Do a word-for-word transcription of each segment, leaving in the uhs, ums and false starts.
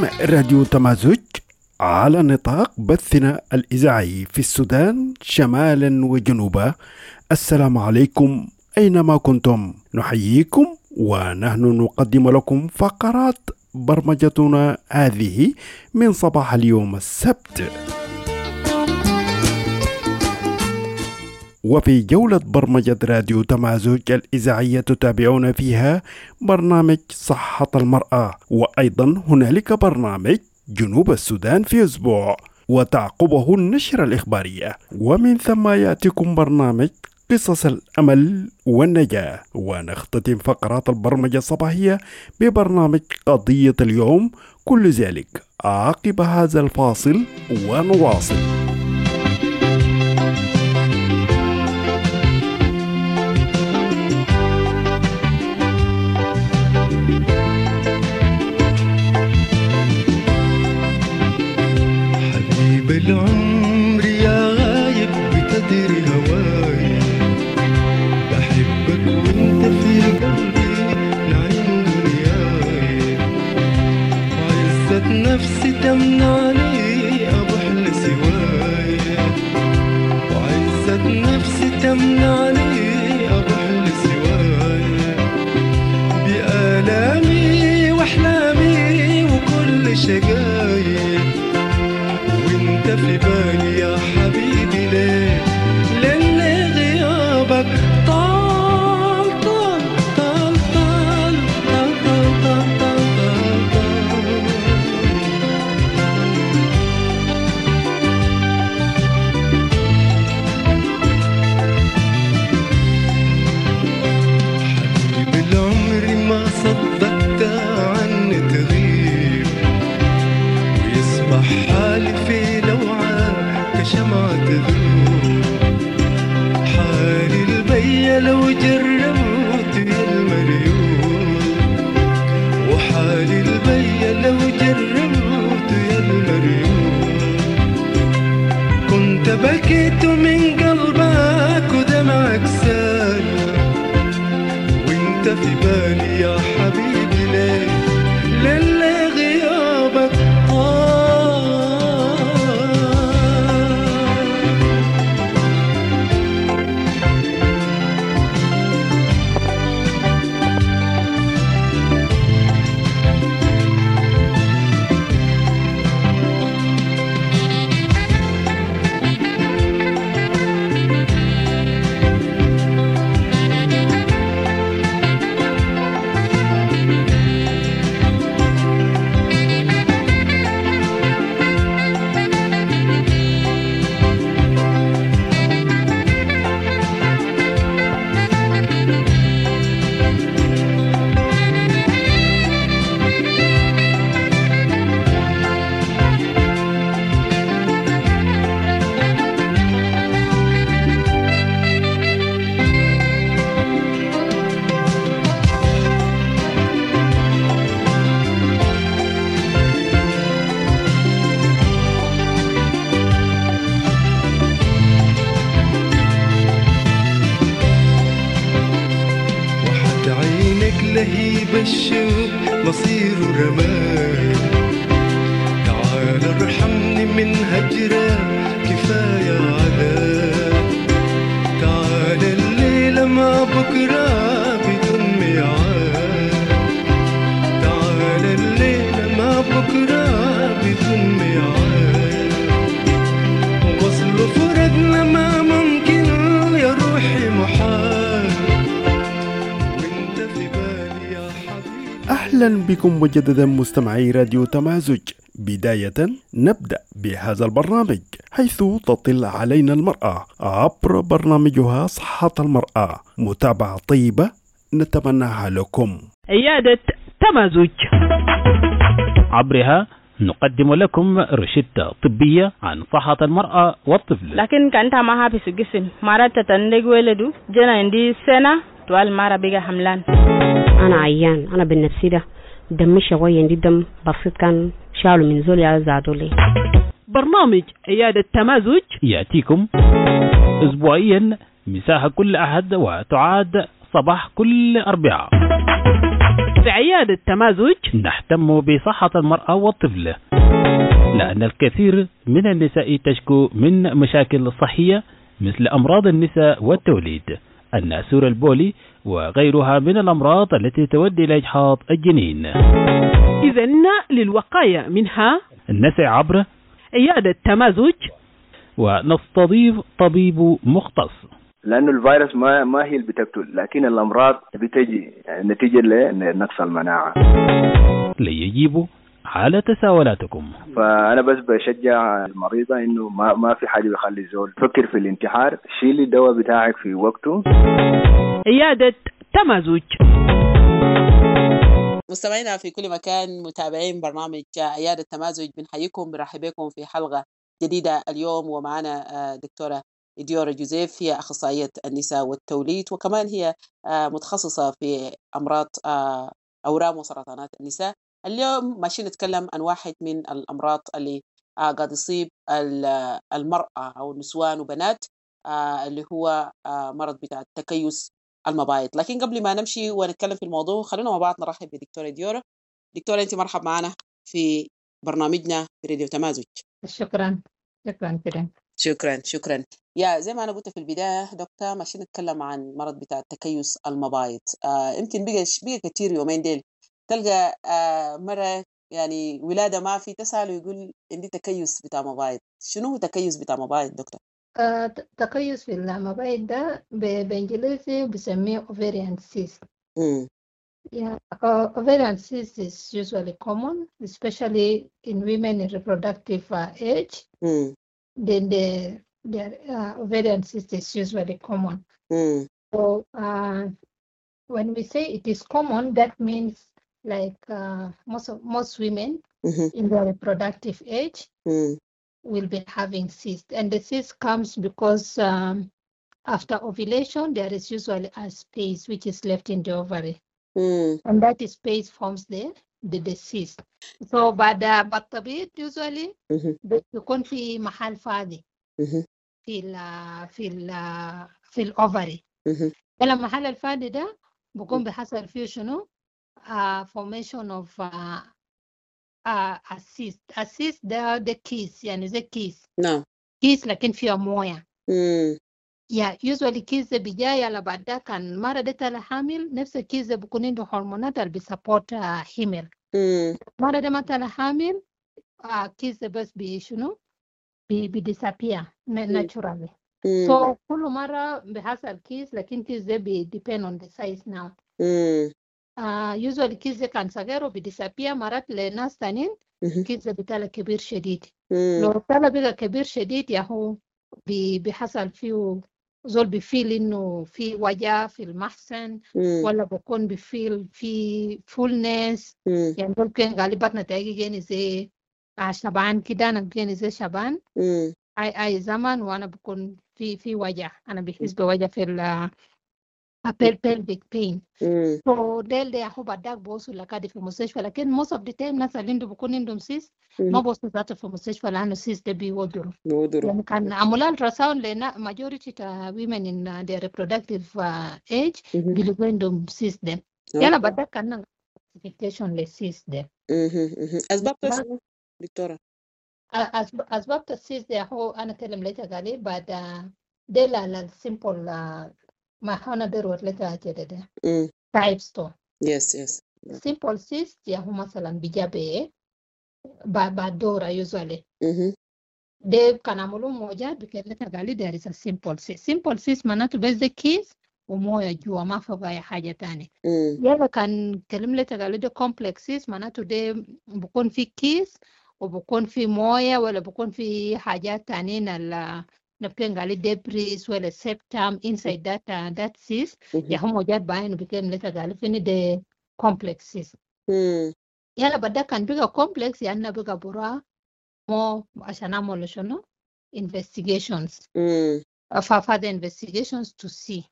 تستمع راديو تمازج على نطاق بثنا الإذاعي في السودان شمالا وجنوبا. السلام عليكم أينما كنتم، نحييكم ونحن نقدم لكم فقرات برمجتنا هذه من صباح اليوم السبت. وفي جولة برمجة راديو تمازج الإذاعية تتابعون فيها برنامج صحة المرأة، وأيضا هنالك برنامج جنوب السودان في أسبوع وتعقبه النشرة الإخبارية، ومن ثم يأتيكم برنامج قصص الأمل والنجاة، ونختتم فقرات البرمجة الصباحية ببرنامج قضية اليوم. كل ذلك عقب هذا الفاصل ونواصل. بالعمر يا غايب بتدري هواي، بحبك وانت في قلبي نعيم دنياي، وعزة نفسي تمنعني أبحل سواي، وعزة نفسي تمنعني أبحل سواي، بآلامي وأحلامي وكل شقاي في بالي يا حبيبي. ليه لأن غيابك طال طال طال طال طال طال طال طال. حبيبي العمر ما صدقت عني تغيب، ويصبح حالي في شمعة ذوب، حالي البيا لو جربت يا المريوم، وحالي البيا لو جربت يا المريوم، كنت بكيت من قلبك ودمعك سال، وانت في بالي يا حبيبي. ليه للي غيابك طال. لهيب الشوق مصير رماي، تعال ارحمني من هجرة كفاية عذاب، تعال الليلة ما بكرة بدون ميعاد، تعال الليلة ما بكرة بدون ميعاد، وصل فرقنا ما ممكن يا روحي محال. أهلا بكم مجددا مستمعي راديو تمازج. بداية نبدأ بهذا البرنامج حيث تطل علينا المرأة عبر برنامجها صحة المرأة. متابعة طيبة نتمناها لكم. عيادة تمازج عبرها نقدم لكم روشتة طبية عن صحة المرأة والطفل. لكن كانت معها في الجسم مرات تندق ولده جنا عندي سنة طوال مرة بقى حملان. أنا عيان، أنا بالنفسي ده دمي شوية عندي دم بسيط كان شالوا من زولي زادوا لي. برنامج عيادة تمازج يأتيكم أسبوعيا مساحة كل أحد وتعاد صباح كل أربعاء. في عيادة تمازج نهتم بصحة المرأة والطفل، لأن الكثير من النساء تشكو من مشاكل صحية مثل أمراض النساء والتوليد، الناسور البولي وغيرها من الأمراض التي تؤدي إلى إجهاض الجنين. إذن للوقاية منها نسعى عبر عيادة تمازج ونستضيف طبيب مختص، لأنه الفيروس ما ما هي اللي بتقتل، لكن الأمراض بتجي نتيجة لنقص المناعة. ليجيبوا على تساؤلاتكم. فأنا بس بشجع المريضة إنه ما ما في حاجة بيخلي زول تفكر في الانتحار، شيلي الدواء بتاعك في وقته. عيادة تمازج. مستمعينا في كل مكان، متابعين برنامج عيادة تمازج، بنحييكم برحب بكم في حلقة جديدة اليوم، ومعنا دكتورة إديورا جوزيف، هي أخصائية النساء والتوليد، وكمان هي متخصصة في أمراض أورام وسرطانات النساء. اليوم ماشي نتكلم عن واحد من الأمراض اللي قاعد يصيب المرأة أو النسوان وبنات، اللي هو مرض بتاع التكيس المبايض. لكن قبل ما نمشي ونتكلم في الموضوع، خلونا مع بعض نرحب بدكتورة إديورا. دكتورة، أنت مرحب معنا في برنامجنا في راديو تمازج. شكرا شكرا كده. شكرا شكرا. يا زي ما أنا قلت في البداية دكتور، ماشي نتكلم عن مرض بتاع التكيس المبايض. آه يمكن بقى بقى كتير يومين ديل تلقى آه مرة يعني ولادة ما في تسأل ويقول عندي تكيس بتاع مبايض. شنو هو تكيس بتاع مبايض دكتور؟ آه تكيس في المبايض ده بإنجليزي بسميه ovarian cyst. Mm. Yeah, uh, ovarian cyst is usually common, especially in women in reproductive uh, age. Mm. Then the their uh, ovarian cyst is usually common. Mm. So uh, when we say it is common, that means like uh, most of, most women mm-hmm. in their reproductive age mm. will be having cyst, and the cyst comes because um, after ovulation there is usually a space which is left in the ovary, mm. and that space forms the the, the cyst. So بعد بالطبيعي usually بيكون في محل فاضي في ال في ال في الأوفري. لما محل الفاضي ده بيكون بيحصل فيه شنو؟ uh, formation of uh, uh, a cyst. A cyst ده ده كيس، يعني زي كيس. نعم. كيس لكن فيها موية. امم. يا usually كيس ده بيجي على بعد ده كان مرة ده تلا حامل، نفس الكيس ده بيكون عنده هرمونات اللي بيسبورت حمل. امم. مرة ده ما تلا حامل، uh, كيس ده بس بيشنو؟ بي بيديسابير naturally. So كل مرة بيحصل كيس، لكن كيس ده بي depend on the size now. امم. Uh, usually كيس ده كان صغير وبيديسابير، مرات لناس تانيين كيس ده بتالا كبير شديد. لو بتالا بقى كبير شديد ياهو بيحصل فيه زول بيفيل إنه في وجع في المحسن، ولا بكون بيفيل في فولنس، يعني ممكن غالبا نتائج جاني زي شبان كده، أنا جاني زي شبان أي أي زمان، وأنا بكون في في وجع، أنا بحس بوجع في ال pelvic pain. So del ده هو بدك بوصل لكادي في المستشفى، لكن most of the time ناس اللي عنده بكون عندهم سيس ما بوصل ذاته في المستشفى لأنه سيس ده بيودروا. يعني كان عملوا التراساوند لنا majority ta women in their reproductive uh, age بيلقوا عندهم سيس ده. يعني بدك كان classification للسيس ده. أسباب شنو دكتورة؟ أسباب السيس ده هو أنا كلم لك قالي بعد ده لا لا simple ما هنا ضروري لك كده ده types تو. yes yes simple cyst يا هو مثلا بيجابه بعد دورة usually ده كان عملوا موجات بكلمة قالي ده is a simple cyst. simple cyst معناته بس ده كيس وموية جوا، ما فوق أي حاجة تانية. يلا كان كلمة قالي ده complex cyst معناته ده بكون في كيس وبكون في موية، ولا بكون في حاجات تانيين ال نبكين قالي debris ولا septum inside that uh, that cyst يا هم موجات باين بكلمة قالي فيني ده complex cyst. يلا بدأ كان بيجا complex يعني بيجا برا مو عشان أعمل شنو investigations for further investigations to see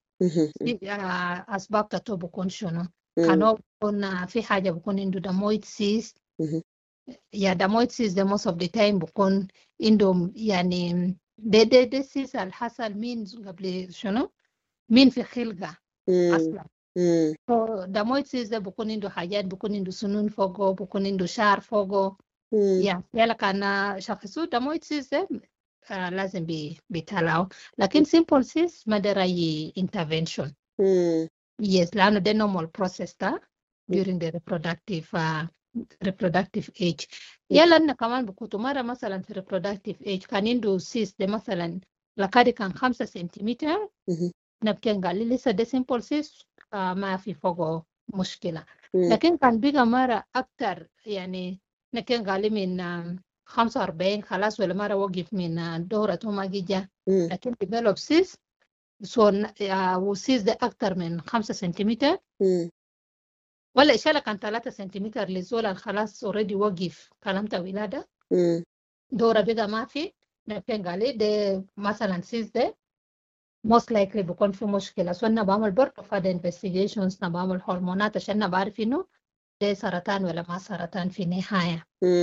أسباب تتو بكون شنو. كانوا بكون في حاجة بكون عنده dermoid cyst. يا dermoid cyst the most of the time بكون عندهم يعني ده ده ده cyst الحصل مين قبل شنو مين في خلقة أصلا. so damoid cyst ده بكون عنده حاجات بكون عنده سنون فوقه بكون عنده شعر فوقه يعني يلا كان شخصو damoid cyst ده آه لازم بي بيطلعوا لكن simple cyst ما داير أي intervention yes لأنه ده normal process ده during the reproductive uh, reproductive age يلا إن كمان بكتو مرة مثلا في reproductive age كان عنده cyst ده مثلا لكادي كان خمسة سنتيمتر نبكين قال لي لسه ده simple cyst آه ما في فوقه مشكلة لكن كان بيجا مرة أكتر يعني نكين قال لي من آه خمسة وأربعين خلاص ولا مرة وقف من آه دورة وما جيجا لكن develop cyst سو وسيس ده أكتر من خمسة سنتيمتر ولا إشالة كان ثلاثة سنتيمتر لزول خلاص already وقف كلامته ولادة دورة بيجا ما في نبكين قال لي ده مثلا سيس ده most likely بيكون في مشكلة سو أنا بعمل برضه فادا investigations أنا بعمل هرمونات عشان أنا بعرف إنه ده سرطان ولا ما سرطان في النهاية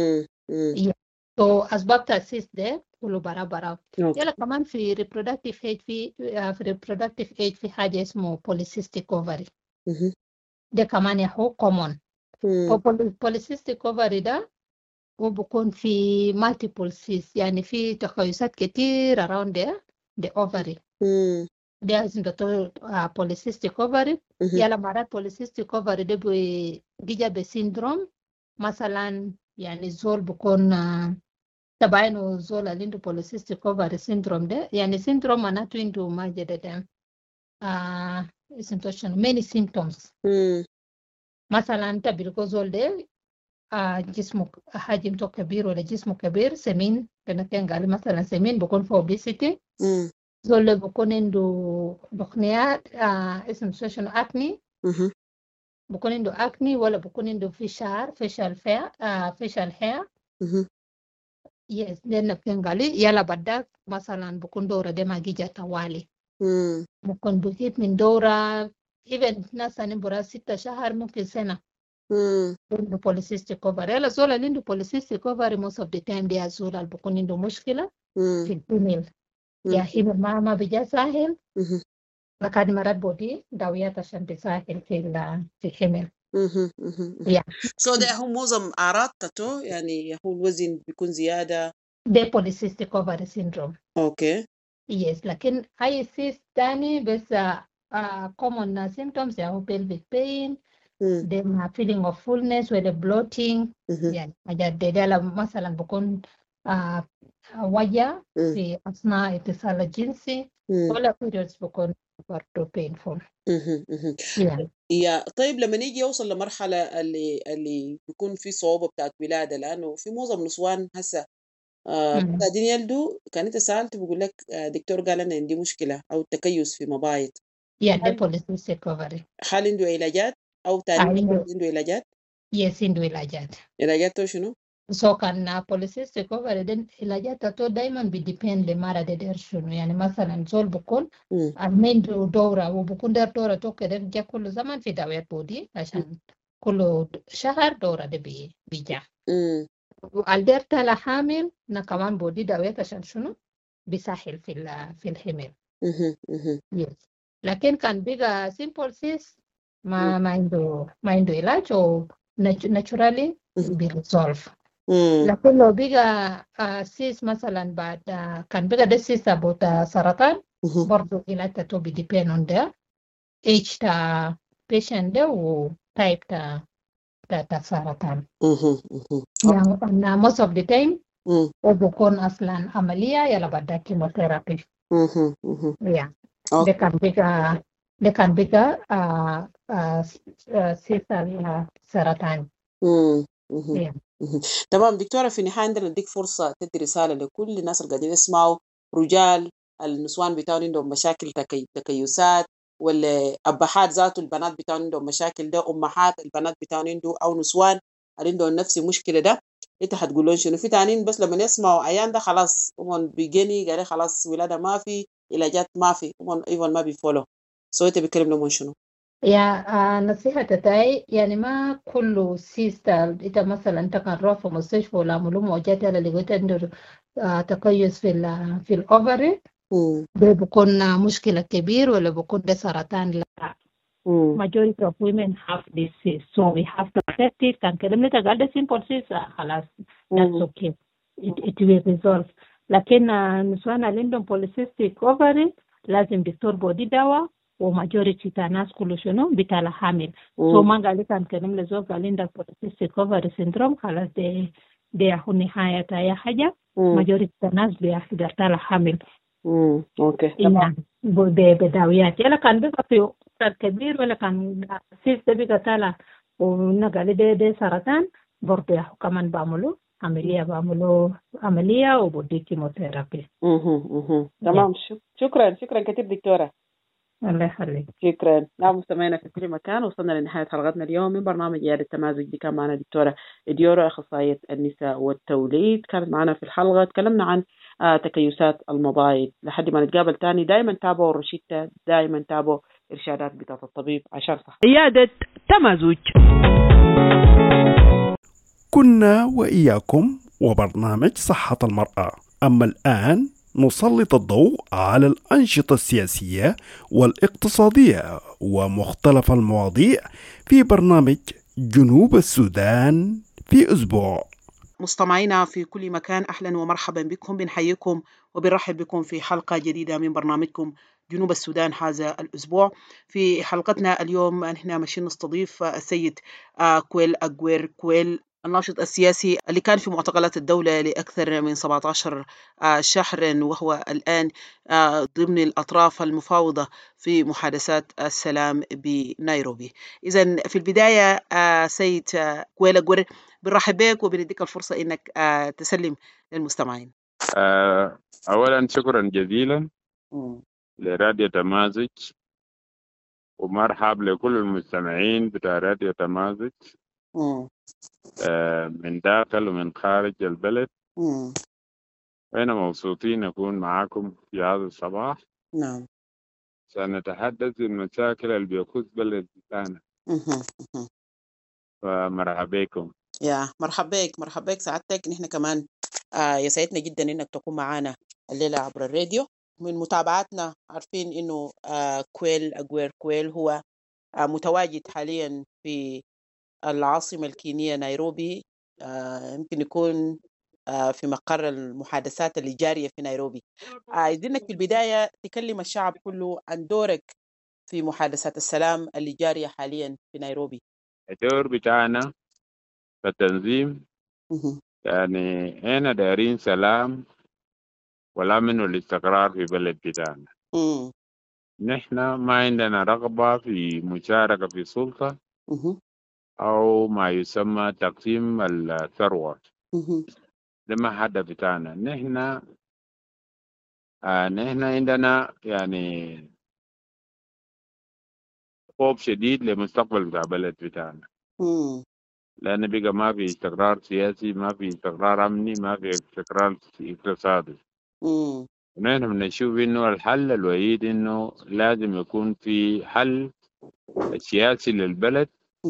سو أسباب تأسيس ده كله برا برا يلا كمان في reproductive age في في reproductive age في حاجة اسمه polycystic ovary ده كمان يهو common polycystic ovary ده هو بيكون في multiple cysts يعني في تخيصات كتير around the the ovary ده اسمه دكتور polycystic ovary يلا مرات polycystic ovary ده بيجي بسيندروم مثلا يعني زول بيكون تبعينه زول اللي عنده polycystic ovary syndrome ده يعني syndrome معناته عنده ما جدد آه اسمه شنو many symptoms مثلا انت بيلقوا زول ده آه جسمه حجمه كبير ولا جسمه كبير سمين كنا كان قال مثلا سمين بيكون في obesity زول بيكون عنده دخنيات آه اسمه شنو acne بيكون عنده acne ولا بيكون عنده في شعر facial hair آه facial hair yes لأن كان قال يلا بدك مثلا بكون دورة ده ما جيجا توالي ممكن بجيب من دورة even ناس نبرا ستة شهر ممكن سنة عنده polycystic ovary يلا زول اللي عنده polycystic ovary most of the time ده زول اللي بكون عنده مشكلة في الفيميل يا حمل ما ما بيجا ساهل لكن مرات بودي داويات عشان تساهل في في الحمل yeah. so ده هو معظم أعراض تاتو يعني هو الوزن بيكون زيادة ده polycystic ovary syndrome اوكي okay. yes لكن أي cyst تاني بس uh, common symptoms يعني pelvic pain then feeling of fullness ولا bloating يعني حاجات ده مثلا بكون uh, وجع في أثناء اتصال الجنسي ولا periods بكون برضو painful يعني يا طيب لما نيجي يوصل لمرحلة اللي اللي بيكون في صعوبة بتاعت ولادة لأنه في معظم نسوان هسه آه قاعدين يلدوا كان أنت سألت بقول لك آه دكتور قال أنا عندي مشكلة أو تكيس في مبايض يا ده polycystic ovary هل عنده علاجات أو تاني عنده علاجات؟ يس عنده علاجات علاجات شنو؟ سو كان polycystic ovary ده علاجاته دايما بيديبند لمرة ده دير شنو يعني مثلا زول بكون عنده دورة وبكون دير دورة تو كده بيجا كل زمان في دوايات بودي عشان كل شهر دورة ده بي بيجا والدير تلا حامل نا كمان بودي دوايات عشان شنو بيسهل في في الحمل يس لكن كان بيجا simple cyst ما ما عنده ما عنده علاج أو naturally بيريزولف لكن لو بقى سيس مثلا بعد كان بقى ده سيس أبو سرطان برضو علاج تاتو بيديبين on the age تا patient ده و type تا تا سرطان يعني most of the time وبكون أصلا عملية يلا بعد كيموثيرابي yeah ده كان بقى ده كان بقى سيس سرطان yeah. تمام دكتورة في النهاية عندنا نديك فرصة تدي رسالة لكل الناس اللي قاعدين يسمعوا رجال النسوان بتاعهم عندهم مشاكل تكي... تكيسات ولا أبحات ذاته البنات بتاعهم عندهم مشاكل ده أمهات البنات بتاعهم عنده أو نسوان عندهم نفس المشكلة ده أنت هتقول لهم شنو في تانين بس لما يسمعوا عيان ده خلاص هم بيجيني قال خلاص ولادة ما في علاجات ما في هم إيفون ما بيفولو سو أنت بيكلم لهم شنو يا آه نصيحة تاعي يعني ما كل سيستا إذا مثلا أنت كان روح في مستشفى ولا عملوا موجات على اللي قلت عنده آه تكيس في ال في الأوفري ده بيكون مشكلة كبير ولا بيكون ده سرطان لا majority of women have this cyst, so we have to accept it. Can كلمنا تقعد simple cyst خلاص that's okay, it, it will resolve. لكن النسوان اللي عندهم polycystic ovary لازم دكتور بودي دواء وماجوريتي تاع الناس كله شنو بتاع حامل. سو ما قال لك كلام لزوج قال عندك polycystic ovary syndrome خلاص دي دي هو نهاية أي حاجة. ماجوريتي تاع الناس بيقدر تاع حامل. امم اوكي تمام. بداويات يلا كان بيبقى في كبير ولا كان سيف ده بيبقى تاع ونقال ده ده سرطان برضه كمان بعملوا عملية بعملوا عملية وبدي كيموثيرابي. اها اها تمام. شكرا شكرا كثير دكتورة. الله يخليك. شكرا. نعم مستمعينا في كل مكان، وصلنا لنهاية حلقتنا اليوم من برنامج عيادة التمازج. دي كان معنا دكتورة إديورا أخصائية النساء والتوليد، كانت معنا في الحلقة تكلمنا عن آه تكيسات المبايض. لحد ما نتقابل تاني دائما تابعوا روشيتا، دائما تابعوا إرشادات بتاعة الطبيب عشان صح. عيادة تمازج. كنا وإياكم وبرنامج صحة المرأة. أما الآن نسلط الضوء على الأنشطة السياسية والاقتصادية ومختلف المواضيع في برنامج جنوب السودان في أسبوع. مستمعينا في كل مكان، أهلا ومرحبا بكم، بنحييكم وبنرحب بكم في حلقة جديدة من برنامجكم جنوب السودان هذا الأسبوع. في حلقتنا اليوم نحن ماشيين نستضيف السيد كويل أجوير كويل، الناشط السياسي اللي كان في معتقلات الدولة لأكثر من سبعة عشر شهرا، وهو الآن ضمن الأطراف المفاوضة في محادثات السلام بنيروبي. إذن في البداية سيد كويل أجوير بنرحب بك وبنديك الفرصة إنك تسلم للمستمعين. أولا شكرا جزيلا لراديو تمازج، ومرحب لكل المستمعين بتاع راديو تمازج من داخل ومن خارج البلد. وأنا مبسوطين نكون معاكم في هذا الصباح. نعم. سنتحدث عن المشاكل اللي بيخص بلد بتاعنا. فمرحبا بكم. يا مرحبا بك مرحبا بك سعادتك. نحن كمان آه يسعدنا جدا إنك تكون معنا الليلة عبر الراديو. من متابعاتنا عارفين إنه آه كويل أجوير كويل هو آه متواجد حاليا في العاصمة الكينية نيروبي. آه يمكن يكون آه في مقر المحادثات اللي جارية في نيروبي. عايزينك آه في البداية تكلم الشعب كله عن دورك في محادثات السلام اللي جارية حاليا في نيروبي. الدور بتاعنا في التنظيم يعني هنا دايرين سلام والأمن والاستقرار في بلد بتاعنا. نحن ما عندنا رغبة في مشاركة في السلطة أو ما يسمى تقسيم الثروة. ده ما هدف بتاعنا. نحن آه نحن عندنا يعني خوف شديد لمستقبل بتاع بلد بتاعنا، لأن بقى ما في استقرار سياسي، ما في استقرار أمني، ما في استقرار اقتصادي. ونحن بنشوف إنه الحل الوحيد إنه لازم يكون في حل سياسي للبلد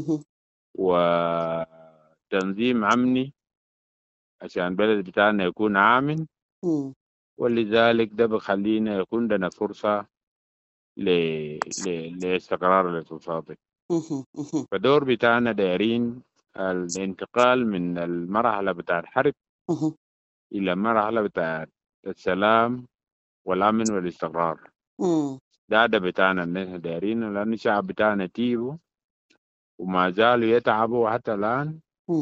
وتنظيم أمني عشان البلد بتاعنا يكون آمن. ولذلك ده بخلينا يكون لنا فرصة ل... ل... لاستقرار الاقتصادي. فدور بتاعنا دايرين الانتقال من المرحلة بتاع الحرب إلى مرحلة بتاع السلام والأمن والاستقرار. ده ده بتاعنا نحن دايرين، لأن الشعب بتاعنا تيبوا وما زالوا يتعبوا حتى الآن.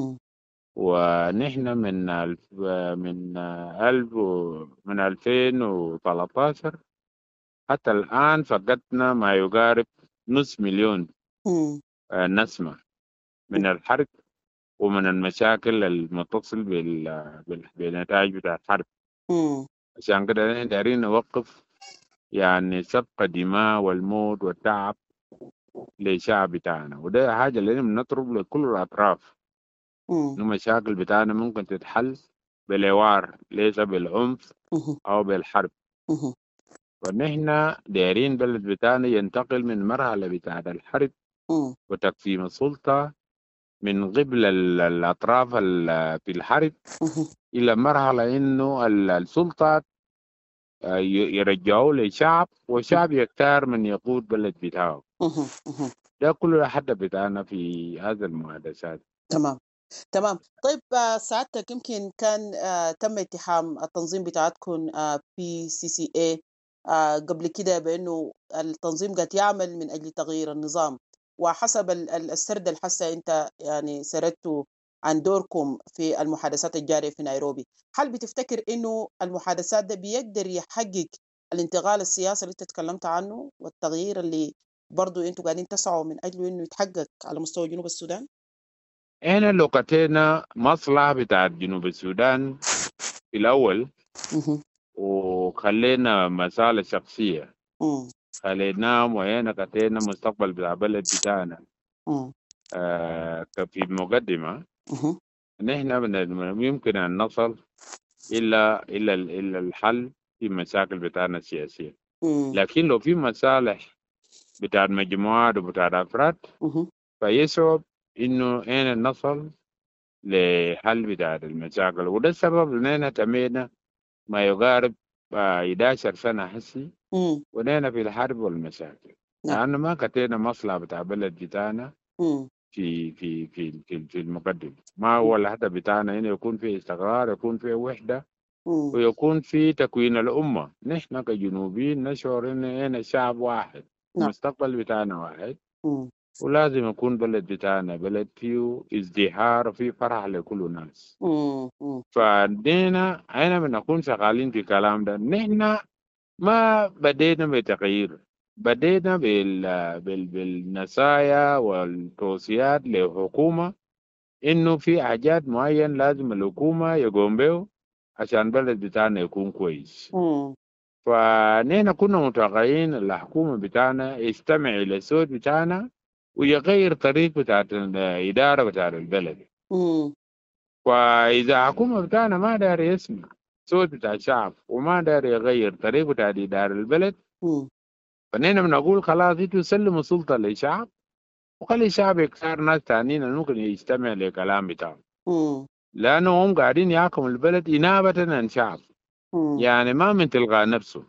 ونحن من الف من ألف من ألفين وثلاثة عشر حتى الآن فقدنا ما يقارب نص مليون نسمة من الحرب ومن المشاكل المتصل بالنتائج بتاع الحرب. عشان كده نحن دايرين نوقف يعني سفك الدماء والموت والتعب للشعب بتاعنا، وده حاجة اللي بنطلب لكل الأطراف. المشاكل بتاعنا ممكن تتحل بالحوار ليس بالعنف أو بالحرب. ونحن دايرين بلد بتاعنا ينتقل من مرحلة بتاعة الحرب وتقسيم السلطة من قبل الأطراف في الحرب إلى مرحلة إنه السلطة يرجعوا للشعب والشعب يختار من يقود بلد بتاعه. ده كله هدف بتاعنا في هذا المحادثات. تمام تمام. طيب سعادتك يمكن كان آه تم اتهام التنظيم بتاعتكم آه بي سي سي اي آه قبل كده بانه التنظيم قد يعمل من اجل تغيير النظام، وحسب السرد الحسة انت يعني سردتوا عن دوركم في المحادثات الجارية في نيروبي، هل بتفتكر انه المحادثات ده بيقدر يحقق الانتقال السياسي اللي انت تكلمت عنه والتغيير اللي برضو انتوا قاعدين تسعوا من اجله انه يتحقق على مستوى جنوب السودان؟ احنا لو قتينا مصلحة بتاعت جنوب السودان في الأول وخلينا مسألة شخصية خليناهم وهنا قتينا مستقبل بتاع البلد بتاعنا آه في مقدمة نحن يمكن أن نصل إلا إلا إلا الحل في مشاكل بتاعنا السياسية. لكن لو في مصالح بتاعت مجموعات وبتاعت أفراد فيصعب إنه أنا نصل لحل بتاع المشاكل، وده السبب إننا تمينا ما يقارب إحدى عشرة سنة حسي ونحن في الحرب والمشاكل، لأنه ما كتينا مصلحة بتاع بلد بتاعنا في في في في, في المقدم. ما هو الهدف بتاعنا إنه يكون في استقرار، يكون في وحدة، ويكون في تكوين الأمة. نحن كجنوبيين نشعر إن إحنا شعب واحد، المستقبل بتاعنا واحد، ولازم يكون بلد بتاعنا بلد فيه ازدهار وفيه فرح لكل الناس. فدينا أنا بنكون شغالين في الكلام ده. نحن ما بدينا بتغيير، بدينا بال... بال... بالنصايا والتوصيات للحكومة إنه في حاجات معين لازم الحكومة يقوم به عشان بلد بتاعنا يكون كويس. فنحن كنا متوقعين الحكومة بتاعنا يستمع إلى الصوت بتاعنا ويغير طريق بتاعت الإدارة بتاعت البلد. فإذا الحكومة بتاعنا ما دار يسمع صوت بتاع الشعب وما دار يغير طريق بتاعت إدارة البلد، فنحن بنقول خلاص انتوا سلموا السلطة للشعب وخلي الشعب يختار ناس تانيين ممكن يستمع للكلام بتاعهم، لأنه هم قاعدين يحكموا البلد إنابة عن شعب، يعني ما من تلقاء نفسه.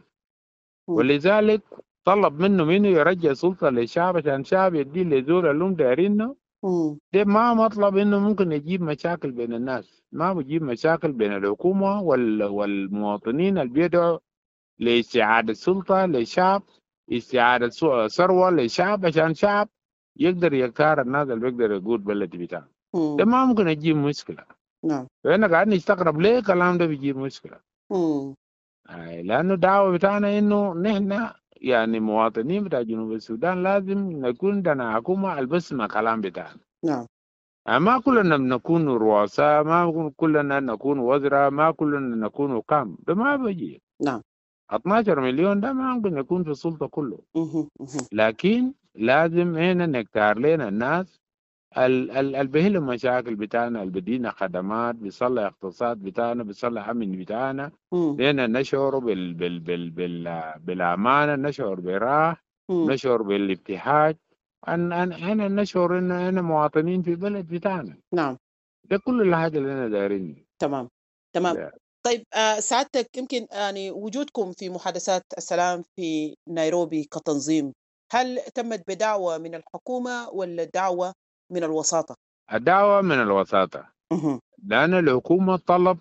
ولذلك طلب منه منه يرجع سلطة للشعب عشان الشعب يدي لزول اللي هم دايرينه. ده ما مطلب انه ممكن يجيب مشاكل بين الناس، ما بيجيب مشاكل بين الحكومة والمواطنين اللي بيدعوا لاستعادة السلطة للشعب، استعادة ثروة للشعب عشان الشعب يقدر يختار الناس اللي بيقدر يقود بلد بتاعه. ده ما ممكن يجيب مشكلة. نعم. فإحنا قاعدين نستغرب ليه الكلام ده بيجيب مشكلة. امم لأنه الدعوة بتاعنا إنه نحن يعني مواطنين بتاع جنوب السودان لازم نكون عندنا حكومة البسمة كلام بتاعنا. نعم. ما كلنا نكون رؤساء، ما كلنا نكون وزراء، ما كلنا نكون حكام، ده ما بيجي. نعم. اثنا عشر مليون ده ما ممكن يكون في السلطة كله. لكن لازم هنا نختار لنا الناس اللي بيحلوا المشاكل بتاعنا، اللي بدينا خدمات، بيصلح اقتصاد بتاعنا، بيصلح امن بتاعنا، لنا نشعر بال بال بال بال بالامانه، نشعر براحه، نشعر بالابتهاج، ان ان انا نشعر ان انا مواطنين في بلد بتاعنا. نعم. ده كل الحاجه اللي انا دايرين. تمام تمام. ده. طيب آه سعادتك يمكن يعني وجودكم في محادثات السلام في نيروبي كتنظيم، هل تمت بدعوة من الحكومة ولا دعوة من الوساطة؟ الدعوة من الوساطة. أه. لأن الحكومة طلب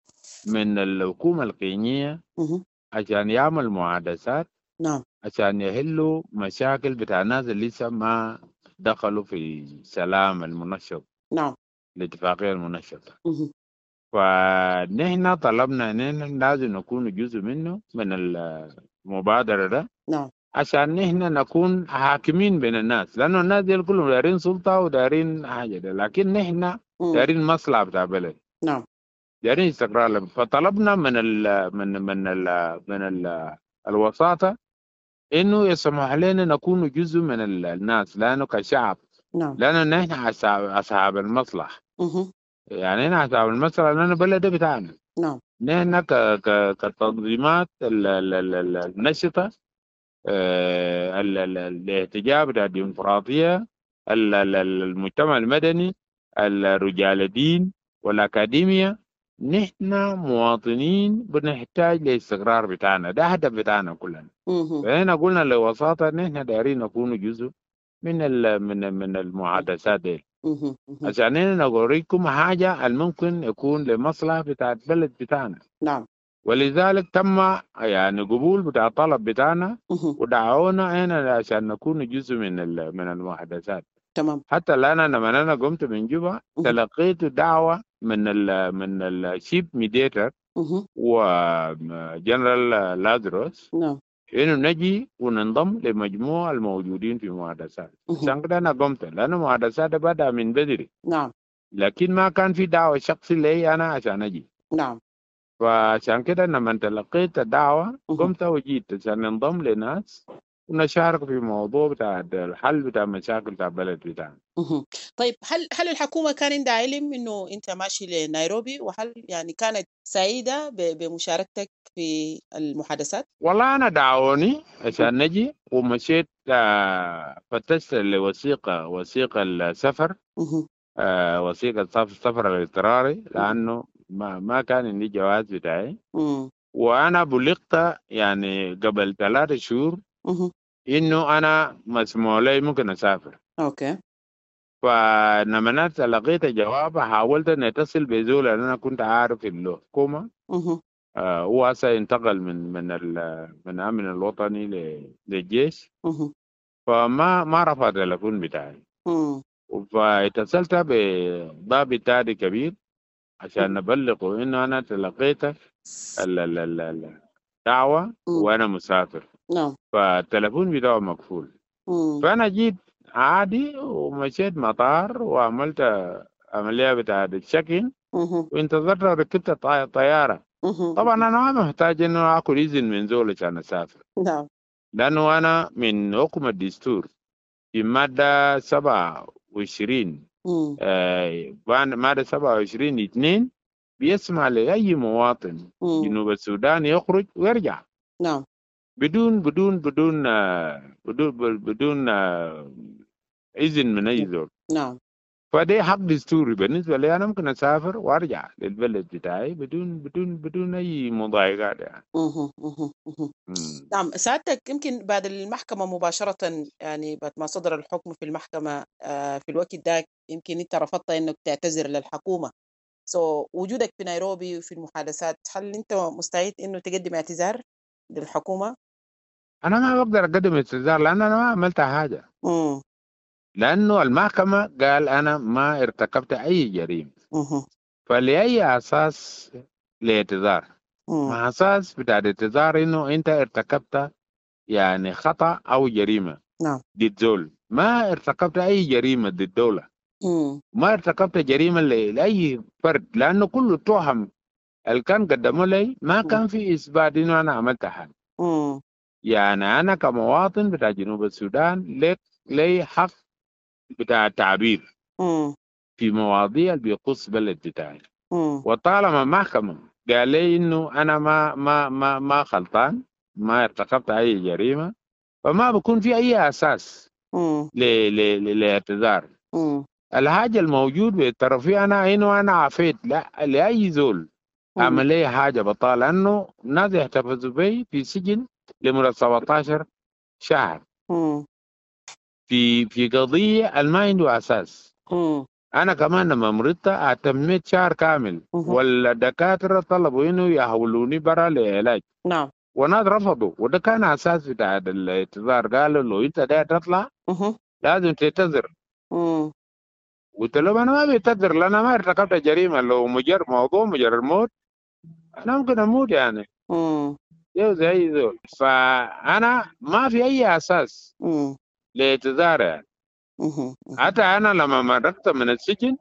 من الحكومة القينية أه. عشان يعمل محادثات. نعم. عشان يحلوا مشاكل بتاع الناس اللي لسه ما دخلوا في سلام المنشط. نعم. الاتفاقية المنشطة. أه. فنحن طلبنا أننا لازم نكون جزء منه من المبادرة ده. نعم. عشان نحن نكون حاكمين بين الناس، لأنه الناس دي كلهم دارين سلطة ودارين حاجة ده، لكن نحن دارين مصلحة بتاع بلد. نعم. دارين استقرار. فطلبنا من ال من من ال من ال الوساطة إنه يسمح لنا نكون جزء من الناس، لأنه كشعب. نعم. لأنه نحن أصحاب أصحاب المصلحة. أه. يعني نحن أصحاب المصلحة لأنه بلد بتاعنا. نعم. نحن ك ك كتنظيمات النشطة، آه الاحتجاج بتاع الديمقراطية، المجتمع المدني، الرجال الدين والأكاديمية، نحن مواطنين بنحتاج لاستقرار بتاعنا، ده هدف بتاعنا كلنا. فهنا قلنا لوساطة نحن دايرين نكون جزء من ال من من المحادثات دي، عشان أنا نوريكم حاجة الممكن يكون لمصلحة بتاع البلد بتاعنا. نعم. ولذلك تم يعني قبول بتاع الطلب بتاعنا ودعونا هنا عشان نكون جزء من من المحادثات. تمام. حتى الآن أنا لما أنا قمت من جوبا تلقيت دعوة من ال من الشيف ميديتر وجنرال لازروس نعم إنه نجي وننضم لمجموعة الموجودين في محادثات. عشان كده أنا قمت، لأن المحادثات بدأ من بدري. نعم. لكن ما كان في دعوة شخصي لي أنا عشان أجي. نعم. فعشان كده لما تلقيت الدعوة قمت وجيت عشان ننضم لناس ونشارك في موضوع بتاع الحل بتاع مشاكل بتاع البلد بتاعنا. طيب هل هل الحكومة كان عندها علم إنه أنت ماشي لنيروبي، وهل يعني كانت سعيدة بمشاركتك في المحادثات؟ والله أنا دعوني عشان نجي ومشيت آه فتشت لوثيقة وثيقة السفر آه وثيقة السفر الاضطراري، لأنه ما ما كان عندي جواز بتاعي. مم. وأنا بلغت يعني قبل ثلاثة شهور إنه أنا مسموح لي ممكن أسافر. أوكي. فلما أنا لقيت جواب حاولت أن أتصل بزول لأن أنا كنت عارف الحكومة. آه هو سينتقل من من من الأمن الوطني للجيش. فما ما رفع التليفون بتاعي. فاتصلت بضابط تاني كبير عشان نبلغه إنه أنا تلقيت الدعوة وأنا مسافر. نعم. فالتليفون بتاعه مقفول. فأنا جيت عادي ومشيت مطار وعملت عملية بتاع الشكين وانتظرت وركبت طيارة. طبعا أنا ما محتاج إنه أكل إذن من زول عشان أسافر. نعم. لأنه أنا من حكم الدستور في مادة سبعة وعشرين آه مادة سبعة وعشرين اثنين بيسمح لأي مواطن جنوب السودان يخرج ويرجع. نعم. بدون بدون بدون آه بدون بدون آه إذن من أي زول. نعم. فده حق دستوري بالنسبة لي، أنا ممكن أسافر وأرجع للبلد بتاعي بدون بدون بدون أي مضايقات يعني. مه. مه. مه. نعم. سعادتك يمكن بعد المحكمة مباشرة، يعني بعد ما صدر الحكم في المحكمة آه في الوقت ده يمكن أنت رفضت إنك تعتذر للحكومة. سو so, وجودك في نيروبي وفي المحادثات، هل أنت مستعد إنه تقدم اعتذار للحكومة؟ أنا ما بقدر أقدم اعتذار لأن أنا ما عملت حاجة. مم. لأنه المحكمة قال أنا ما ارتكبت أي جريمة. مه. فلأي أساس لاعتذار؟ مع أساس بتاع الاعتذار إنه أنت ارتكبت يعني خطأ أو جريمة. نعم. ضد زول. ما ارتكبت أي جريمة ضد الدولة. مم. ما ارتكبت جريمة لأي فرد، لأنه كل التهم اللي كان قدموا لي ما كان في إثبات إنه أنا عملت حاجة. مم. يعني أنا كمواطن بتاع جنوب السودان لك لي حق بتاع التعبير مم. في مواضيع اللي بيخص بلد بتاعي. مم. وطالما المحكمة قال لي إنه أنا ما ما ما ما غلطان، ما ارتكبت أي جريمة، فما بكون في أي أساس لاعتذار. الحاجة الموجود بالطرفي أنا إنه أنا عفيت لا لأي زول عمل لي حاجة بطال، لأنه الناس يحتفظوا بي في سجن لمدة سبعة عشر شهر مم. في في قضية ما عنده أساس. مم. أنا كمان لما مرضت أتميت شهر كامل والدكاترة طلبوا إنه يحولوني برا لعلاج. نعم. وناس رفضوا، وده كان أساس بتاع الاعتذار. قالوا له أنت ده تطلع مه. لازم تعتذر. قلت لهم أنا ما بعتذر لأن أنا ما ارتكبت جريمة. لو مجرد موضوع مجرد موت أنا ممكن أموت يعني. امم زي زي ذول. فأنا ما في أي أساس امم لاعتذار يعني. حتى أنا لما مرقت من السجن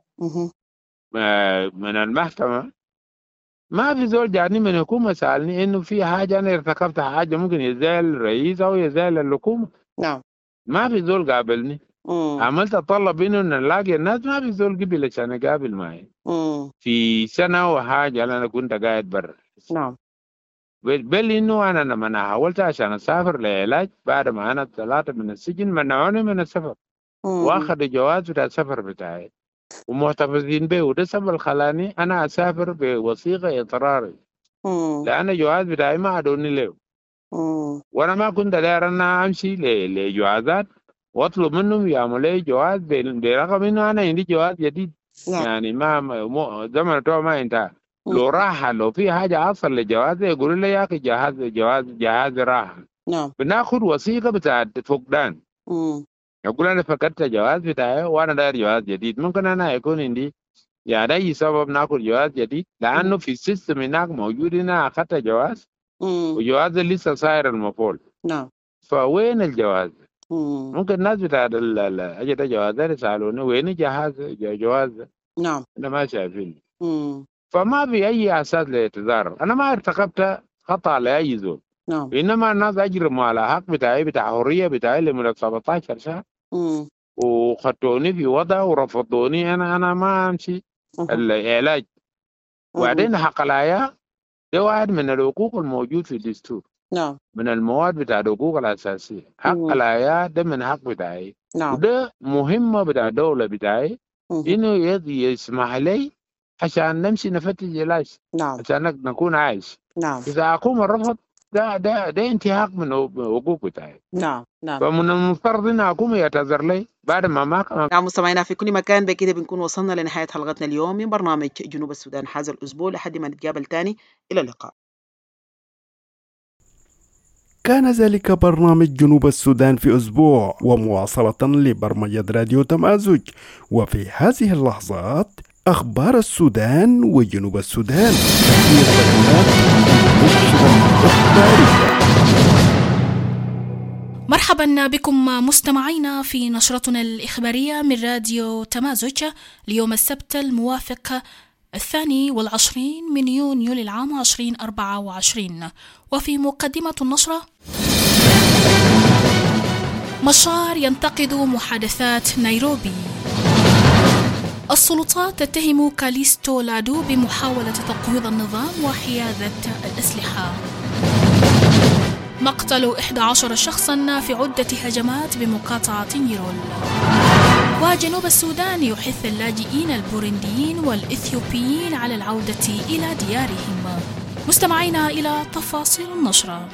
من المحكمة ما في زول جاني من الحكومة سألني إنه في حاجة أنا ارتكبت حاجة ممكن يزال الرئيس أو يزال الحكومة. نعم. ما في زول قابلني. مم. عملت أطلب إنه نلاقي الناس، ما في زول قبل عشان يقابل معي. مم. في سنة وحاجة أنا كنت قاعد برا. نعم. بل إنه أنا لما أنا حاولت عشان أسافر لعلاج بعد ما أنا ثلاثة من السجن منعوني من السفر. واخد جواز بتاع السفر بتاعي ومحتفظين به، وده سبب الخلاني أنا أسافر بوثيقة اضطراري لأن جواز بتاعي ما عدوني له. وأنا ما كنت داير أنا أمشي لجوازات واطلب منهم يعملوا لي جواز برغم انه انا عندي جواز جديد. نعم. يعني ما زمن تو ما انتهى. لو راح لو في حاجه اصل للجواز يقولوا لي يا اخي جهاز جواز جهاز راح. نعم. بناخذ وثيقه بتاعت فقدان. امم يقول انا فقدت جواز بتاعي وانا داير جواز جديد. ممكن انا يكون عندي يعني اي سبب ناخذ جواز جديد لانه في السيستم هناك موجود هنا اخذت جواز وجواز لسه صاير المفعول. نعم. فوين الجواز؟ مم. ممكن الناس بتاع اجت الجوازات يسالوني وين جهاز جواز؟ نعم. انا ما شايفين. امم فما في اي اساس لاعتذار. انا ما ارتكبت خطا لاي زول. نعم. انما الناس اجرموا على حق بتاعي بتاع حريه بتاعي لمده سبعتاشر شهر. امم وخدوني في وضع ورفضوني. انا انا ما امشي العلاج. وبعدين حق الحياه ده واحد من الحقوق الموجود في الدستور. نعم. من المواد بتاع الحقوق الأساسية. حق الحياة ده من حق بتاعي. نعم. وده مهمة بتاع الدولة بتاعي إنه يسمح لي عشان نمشي نفتش علاج. نعم. عشان نكون عايش. نعم. إذا أقوم الرفض ده ده ده انتهاك من حقوق بتاعي. نعم. نعم. فمن المفترض إن أقوم يعتذر لي بعد ما ما نعم. مستمعينا في كل مكان بكده بنكون وصلنا لنهاية حلقتنا اليوم من برنامج جنوب السودان هذا الأسبوع. لحد ما نتقابل تاني، إلى اللقاء. كان ذلك برنامج جنوب السودان في أسبوع، ومواصلة لبرمجة راديو تمازج. وفي هذه اللحظات أخبار السودان وجنوب السودان. مرحبا بكم مستمعينا في نشرتنا الإخبارية من راديو تمازج ليوم السبت الموافق الثاني والعشرين من يونيو للعام عشرين أربعة وعشرين. وفي مقدمة النشرة: مشار ينتقد محادثات نيروبي. السلطات تتهم كاليستو لادو بمحاولة تقويض النظام وحيازة الأسلحة. مقتل إحدى عشر شخصا في عدة هجمات بمقاطعة نيرول. وجنوب السودان يحث اللاجئين البورنديين والإثيوبيين على العودة إلى ديارهم. مستمعينا إلى تفاصيل النشرة.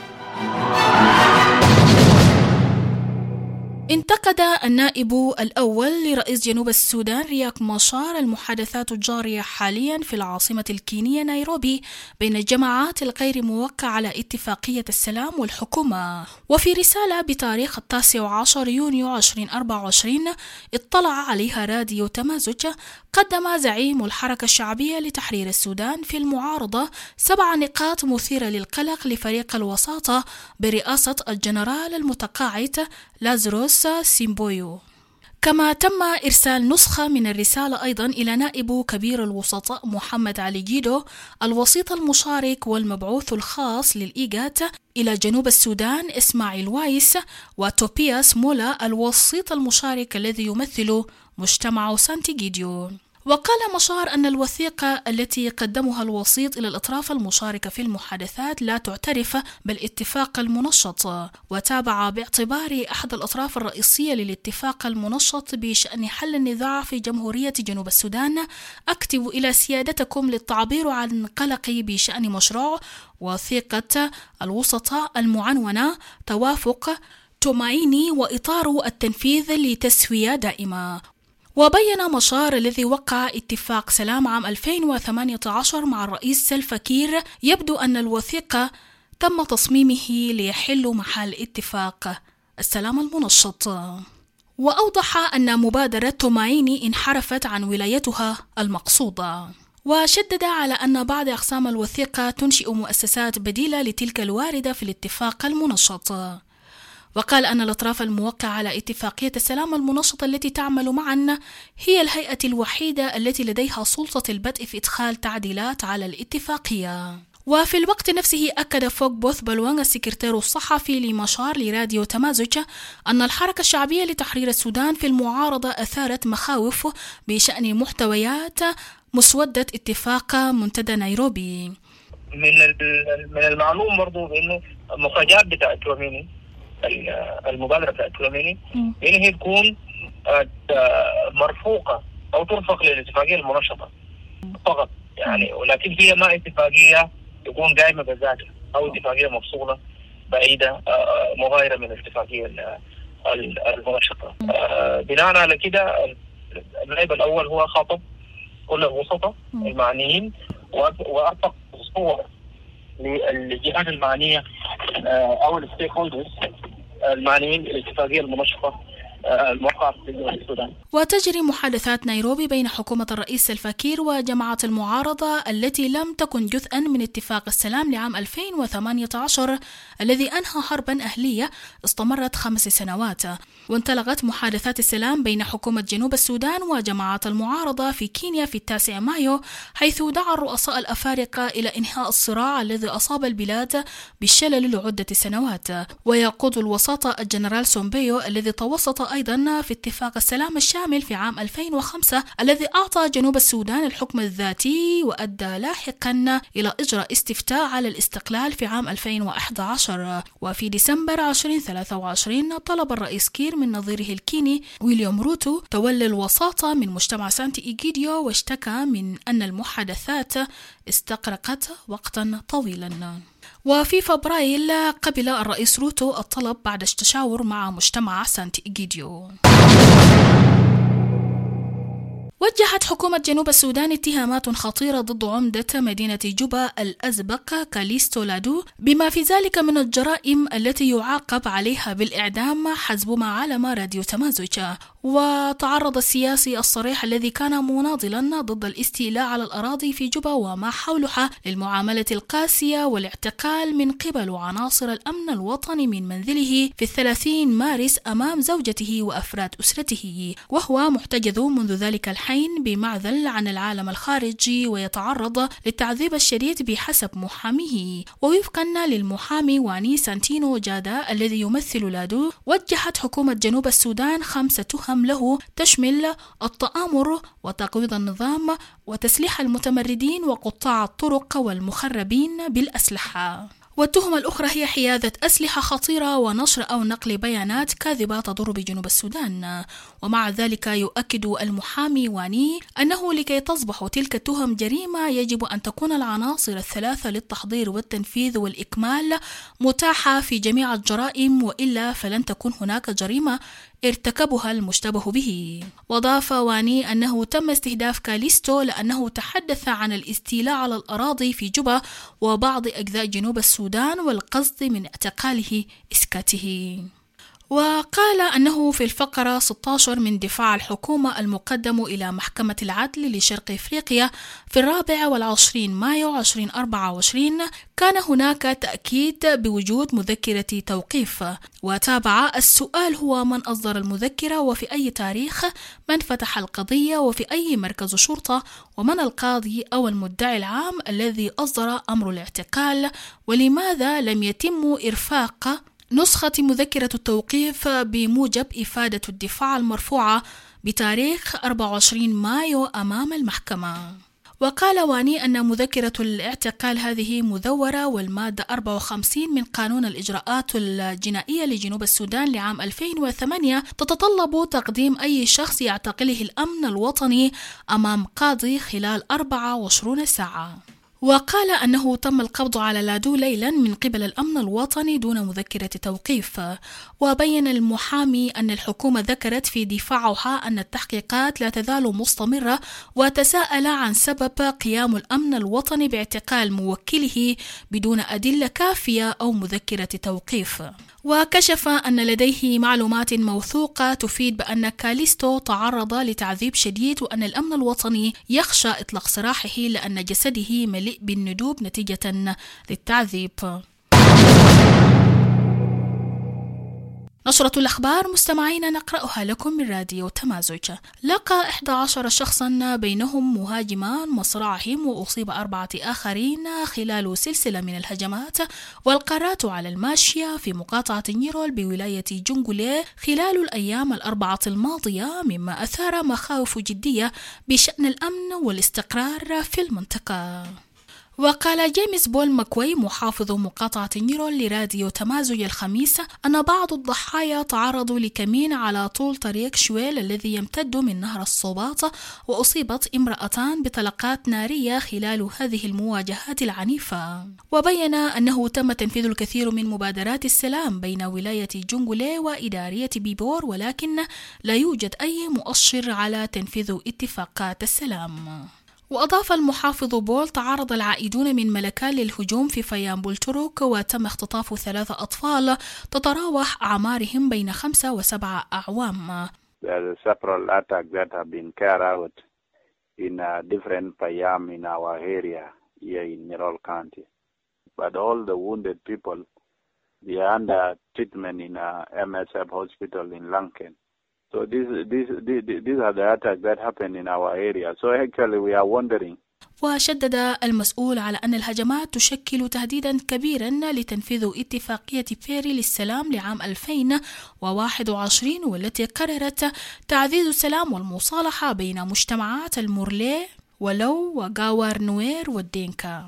انتقد النائب الأول لرئيس جنوب السودان رياك ماشار المحادثات الجارية حاليا في العاصمة الكينية نيروبي بين الجماعات الغير موقعة على اتفاقية السلام والحكومة. وفي رسالة بتاريخ التاسع عشر يونيو ألفين وأربعة وعشرين اطلع عليها راديو تمازج، قدم زعيم الحركة الشعبية لتحرير السودان في المعارضة سبع نقاط مثيرة للقلق لفريق الوساطة برئاسة الجنرال المتقاعد لازروس سيمبويو. كما تم إرسال نسخة من الرسالة أيضا إلى نائب كبير الوسطاء محمد علي جيدو الوسيط المشارك والمبعوث الخاص للإيجات إلى جنوب السودان إسماعيل وايس، وتوبياس مولا الوسيط المشارك الذي يمثل مجتمع سانتيغيديو. وقال مشار أن الوثيقة التي قدمها الوسيط إلى الأطراف المشاركة في المحادثات لا تعترف بالاتفاق المنشط. وتابع باعتبار أحد الأطراف الرئيسية للاتفاق المنشط بشأن حل النزاع في جمهورية جنوب السودان، أكتب إلى سيادتكم للتعبير عن قلقي بشأن مشروع وثيقة الوسطاء المعنونة توافق تومايني وإطار التنفيذ لتسوية دائمة. وبين مشار الذي وقع اتفاق سلام عام ألفين وثمانية عشر مع الرئيس سلفا كير يبدو أن الوثيقة تم تصميمه ليحل محل اتفاق السلام المنشط. وأوضح أن مبادرة تومايني انحرفت عن ولايتها المقصودة. وشدد على أن بعض أقسام الوثيقة تنشئ مؤسسات بديلة لتلك الواردة في الاتفاق المنشط. وقال أن الأطراف الموقعة على اتفاقية السلام المنشطة التي تعمل معا هي الهيئة الوحيدة التي لديها سلطة البدء في إدخال تعديلات على الاتفاقية. وفي الوقت نفسه أكد فوق بوث بلوان السكرتير الصحفي لمشار لراديو تمازج أن الحركة الشعبية لتحرير السودان في المعارضة أثارت مخاوف بشأن محتويات مسودة اتفاق منتدى نيروبي. من من المعلوم برضو بأنه المخرجات بتاعت توميني المبادرة بتاعت توميني إن هي تكون مرفوقة أو ترفق للاتفاقية المنشطة فقط يعني، ولكن هي ما اتفاقية تكون قائمة بذاتها أو اتفاقية مفصولة بعيدة مغايرة من الاتفاقية المنشطة. بناء على كده النائب الأول هو خاطب كل الوسطاء المعنيين وأعطى صور للجهات المعنية أو الستيك هولدرز المعنيين بالاتفاقية المنشطة الموقعة في السودان. وتجري محادثات نيروبي بين حكومة الرئيس سلفا كير وجماعات المعارضة التي لم تكن جزءا من اتفاق السلام لعام ألفين وثمانية عشر الذي أنهى حربا أهلية استمرت خمس سنوات. وانطلقت محادثات السلام بين حكومة جنوب السودان وجماعات المعارضة في كينيا في التاسع مايو، حيث دعا الرؤساء الأفارقة إلى إنهاء الصراع الذي أصاب البلاد بالشلل لعدة سنوات. ويقود الوساطة الجنرال سومبيو الذي توسط أيضا في اتفاق السلام الشامل في عام ألفين وخمسة الذي أعطى جنوب السودان الحكم الذاتي وأدى لاحقا إلى إجراء استفتاء على الاستقلال في عام ألفين وأحد عشر. وفي ديسمبر ألفين وثلاثة وعشرين طلب الرئيس كير من نظيره الكيني ويليام روتو تولي الوساطة من مجتمع سانتي إيجيديو، واشتكى من أن المحادثات استغرقت وقتا طويلا. وفي فبراير قبل الرئيس روتو الطلب بعد التشاور مع مجتمع سانتي إيجيديو. وجهت حكومة جنوب السودان اتهامات خطيرة ضد عمدة مدينة جوبا الأزبق كاليستو لادو بما في ذلك من الجرائم التي يعاقب عليها بالإعدام حسب ما علم راديو تمازج. وتعرض السياسي الصريح الذي كان مناضلا ضد الاستيلاء على الأراضي في جوبا وما حولها للمعاملة القاسية والاعتقال من قبل عناصر الأمن الوطني من منزله في الثلاثين مارس أمام زوجته وأفراد أسرته، وهو محتجز منذ ذلك الحين بمعزل عن العالم الخارجي ويتعرض للتعذيب الشديد بحسب محاميه. ووفقا للمحامي واني سانتينو جادا الذي يمثل لادو، وجهت حكومة جنوب السودان خمسة تهم له تشمل التآمر وتقويض النظام وتسليح المتمردين وقطاع الطرق والمخربين بالأسلحة. والتهمة الأخرى هي حيازة أسلحة خطيرة ونشر أو نقل بيانات كاذبة تضر بجنوب السودان. ومع ذلك يؤكد المحامي واني أنه لكي تصبح تلك التهم جريمة يجب أن تكون العناصر الثلاثة للتحضير والتنفيذ والإكمال متاحة في جميع الجرائم، وإلا فلن تكون هناك جريمة ارتكبها المشتبه به. وضاف واني أنه تم استهداف كاليستو لأنه تحدث عن الاستيلاء على الأراضي في جوبا وبعض أجزاء جنوب السودان والقصد من اعتقاله إسكاته. وقال أنه في الفقرة ستة عشر من دفاع الحكومة المقدم إلى محكمة العدل لشرق إفريقيا في الرابع والعشرين مايو ألفين وأربعة وعشرين كان هناك تأكيد بوجود مذكرة توقيف. وتابع السؤال هو من أصدر المذكرة وفي أي تاريخ، من فتح القضية وفي أي مركز شرطة، ومن القاضي أو المدعي العام الذي أصدر أمر الاعتقال، ولماذا لم يتم إرفاق نسخة مذكرة التوقيف بموجب إفادة الدفاع المرفوعة بتاريخ أربعة وعشرين مايو أمام المحكمة. وقال واني أن مذكرة الاعتقال هذه مزورة، والمادة أربعة وخمسين من قانون الإجراءات الجنائية لجنوب السودان لعام ألفين وثمانية تتطلب تقديم أي شخص يعتقله الأمن الوطني أمام قاضي خلال أربعة وعشرين ساعة. وقال أنه تم القبض على لادو ليلا من قبل الأمن الوطني دون مذكرة توقيف. وبين المحامي أن الحكومة ذكرت في دفاعها أن التحقيقات لا تزال مستمرة، وتساءل عن سبب قيام الأمن الوطني باعتقال موكله بدون أدلة كافية أو مذكرة توقيف. وكشف أن لديه معلومات موثوقة تفيد بأن كاليستو تعرض لتعذيب شديد، وأن الأمن الوطني يخشى إطلاق سراحه لأن جسده مليء بالندوب نتيجة للتعذيب. نشرة الأخبار مستمعين نقرأها لكم من راديو تمازج. لقى إحدى عشر شخصا بينهم مهاجمان مصرعهم، وأصيب أربعة آخرين خلال سلسلة من الهجمات والقارات على الماشية في مقاطعة نيرول بولاية جنجولي خلال الأيام الأربعة الماضية، مما أثار مخاوف جدية بشأن الأمن والاستقرار في المنطقة. وقال جيمس بول ماكوي محافظ مقاطعة نيرون لراديو تمازج الخميس أن بعض الضحايا تعرضوا لكمين على طول طريق شويل الذي يمتد من نهر الصباط، وأصيبت امرأتان بطلقات نارية خلال هذه المواجهات العنيفة. وبين أنه تم تنفيذ الكثير من مبادرات السلام بين ولاية جونغولي وإدارية بيبور، ولكن لا يوجد أي مؤشر على تنفيذ اتفاقات السلام. وأضاف المحافظ بول تعرض العائدون من ملكال للهجوم في فيان بولتروك، وتم اختطاف ثلاثة أطفال تتراوح أعمارهم بين خمسة وسبعة أعوام. There are several attacks that have been carried out in uh, different Payam in our area here in Nirol County. But all the wounded people, they are under treatment in a M S F hospital in Lankan. So these, these, these, these are the attacks that happen in our area. So actually we are wondering. وشدد المسؤول على أن الهجمات تشكل تهديدا كبيرا لتنفيذ اتفاقية بيري للسلام لعام ألفين وواحد وعشرين، والتي قررت تعزيز السلام والمصالحة بين مجتمعات المورلي ولو وغاوار نوير والدينكا.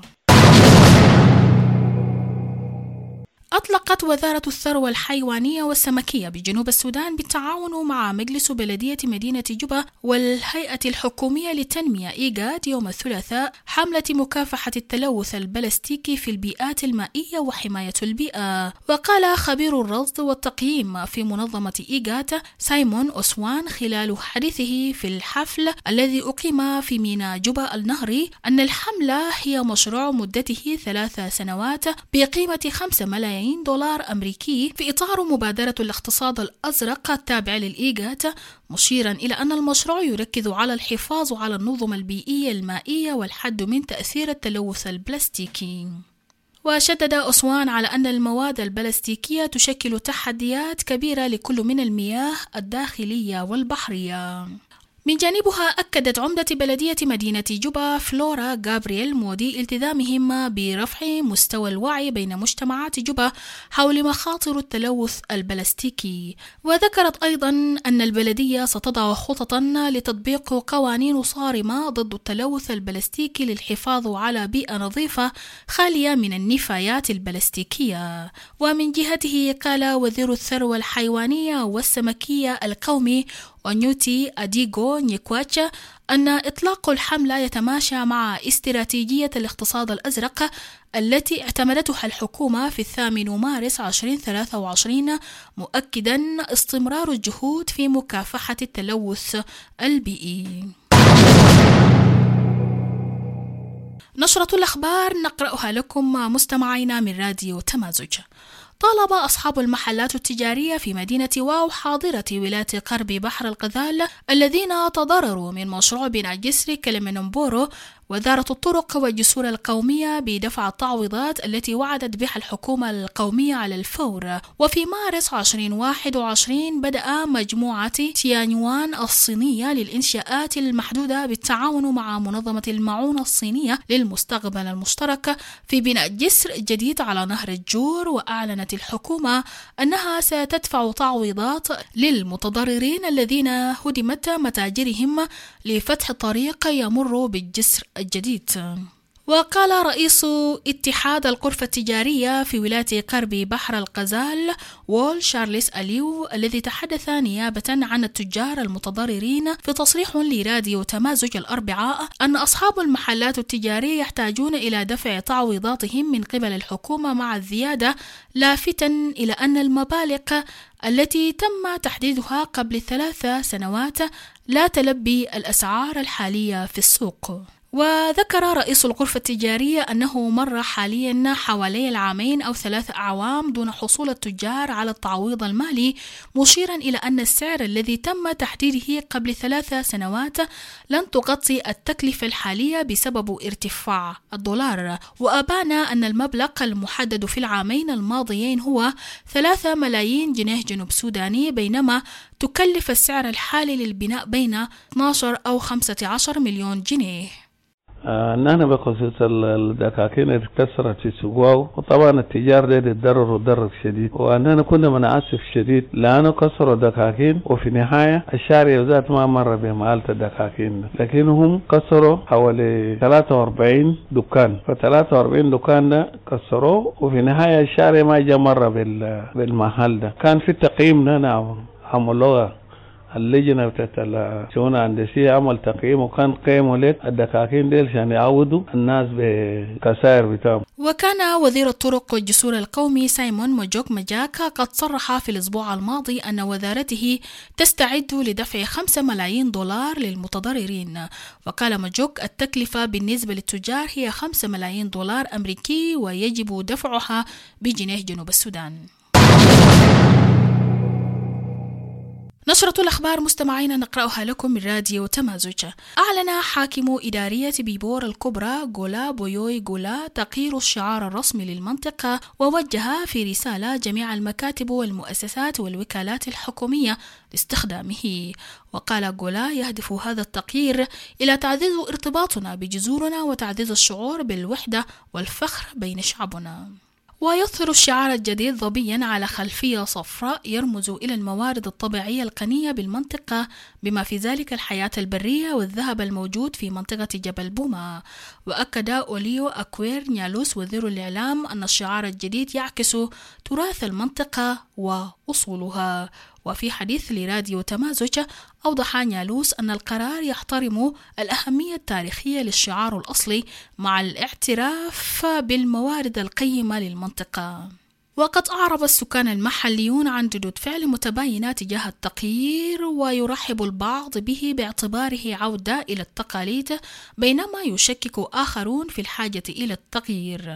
أطلقت وزارة الثروة الحيوانية والسمكية بجنوب السودان بالتعاون مع مجلس بلدية مدينة جوبا والهيئة الحكومية للتنمية إيجاد يوم الثلاثاء حملة مكافحة التلوث البلاستيكي في البيئات المائية وحماية البيئة. وقال خبير الرصد والتقييم في منظمة إيجاد سايمون أوسوان خلال حديثه في الحفل الذي أقيم في ميناء جوبا النهري أن الحملة هي مشروع مدته ثلاث سنوات بقيمة خمسة ملايين دولار أمريكي في إطار مبادرة الاقتصاد الأزرق التابعة للإيجاد، مشيرا إلى أن المشروع يركز على الحفاظ على النظم البيئية المائية والحد من تأثير التلوث البلاستيكي. وشدد أسوان على أن المواد البلاستيكية تشكل تحديات كبيرة لكل من المياه الداخلية والبحرية. من جانبها أكدت عمدة بلدية مدينة جوبا فلورا غابرييل مودي التزامهم برفع مستوى الوعي بين مجتمعات جوبا حول مخاطر التلوث البلاستيكي. وذكرت أيضا أن البلدية ستضع خططا لتطبيق قوانين صارمة ضد التلوث البلاستيكي للحفاظ على بيئة نظيفة خالية من النفايات البلاستيكية. ومن جهته قال وزير الثروة الحيوانية والسمكية القومي ونيوتي أديغو نيكواتشا أن إطلاق الحملة يتماشى مع استراتيجية الاقتصاد الأزرق التي اعتمدتها الحكومة في الثامن مارس ألفين وثلاثة وعشرين، مؤكدا استمرار الجهود في مكافحة التلوث البيئي. نشرة الأخبار نقرأها لكم مستمعينا من راديو تمازج. طالب أصحاب المحلات التجارية في مدينة واو حاضرة ولاية قرب بحر الغزال الذين تضرروا من مشروع بناء جسر كلمنبورو وزارة الطرق والجسور القومية بدفع التعويضات التي وعدت بها الحكومة القومية على الفور. وفي مارس ألفين وواحد وعشرين بدأ مجموعة تيانيوان الصينية للإنشاءات المحدودة بالتعاون مع منظمة المعونة الصينية للمستقبل المشترك في بناء جسر جديد على نهر الجور. وأعلنت الحكومة أنها ستدفع تعويضات للمتضررين الذين هدمت متاجرهم لفتح طريق يمر بالجسر الجديد. وقال رئيس اتحاد الغرفة التجارية في ولاية قرب بحر الغزال وول شارلس أليو الذي تحدث نيابة عن التجار المتضررين في تصريح لراديو تمازج الأربعاء أن أصحاب المحلات التجارية يحتاجون إلى دفع تعويضاتهم من قبل الحكومة مع الزيادة، لافتا إلى أن المبالغ التي تم تحديدها قبل ثلاث سنوات لا تلبي الأسعار الحالية في السوق. وذكر رئيس الغرفة التجارية أنه مر حاليا حوالي العامين أو ثلاث أعوام دون حصول التجار على التعويض المالي، مشيرا إلى أن السعر الذي تم تحديده قبل ثلاث سنوات لن تغطي التكلفة الحالية بسبب ارتفاع الدولار. وأبان أن المبلغ المحدد في العامين الماضيين هو ثلاثة ملايين جنيه جنوب سوداني، بينما تكلف السعر الحالي للبناء بين اثني عشر أو خمسة عشر مليون جنيه. آه نحن بخصوص الدكاكين اللي اتكسرت في سقواو، وطبعا التجار ده يتضرر وضرر شديد، وأننا كنا منعسف شديد لأنه كسروا الدكاكين، وفي النهاية الشارع ذات ما مر بمحلة الدكاكين، لكنهم كسروا حوالي ثلاثة وأربعين دكان، فثلاثة وأربعين دكان ده كسروه، وفي النهاية الشارع ما جاء مرة بالمحل ده. كان في تقييم نعم عملوها اللجنة بتاعت الشؤون الهندسية، عمل تقييم وكان قيموا لك الدكاكين ديل عشان يعودوا الناس بكسائر بتاعهم. وكان وزير الطرق والجسور القومي سايمون موجوك مجاكا قد صرح في الأسبوع الماضي أن وزارته تستعد لدفع خمسة ملايين دولار للمتضررين. وقال موجوك التكلفة بالنسبة للتجار هي خمسة ملايين دولار أمريكي ويجب دفعها بجنيه جنوب السودان. نشرة الأخبار مستمعين نقرأها لكم من راديو تمازج. أعلن حاكم إدارية بيبور الكبرى غولا بويوي غولا تغيير الشعار الرسمي للمنطقة، ووجه في رسالة جميع المكاتب والمؤسسات والوكالات الحكومية لاستخدامه. وقال غولا يهدف هذا التغيير إلى تعزيز ارتباطنا بجذورنا وتعزيز الشعور بالوحدة والفخر بين شعبنا. ويظهر الشعار الجديد ظبيا على خلفية صفراء يرمز إلى الموارد الطبيعية الغنية بالمنطقة، بما في ذلك الحياة البرية والذهب الموجود في منطقة جبل بوما. وأكد أوليو أكوير نيالوس وزير الإعلام أن الشعار الجديد يعكس تراث المنطقة وأصولها. وفي حديث لراديو تمازج أوضح نيالوس أن القرار يحترم الأهمية التاريخية للشعار الأصلي مع الاعتراف بالموارد القيمة للمنطقة. وقد أعرب السكان المحليون عن ردود فعل متباينة تجاه التغيير، ويرحب البعض به باعتباره عودة إلى التقاليد، بينما يشكك آخرون في الحاجة إلى التغيير.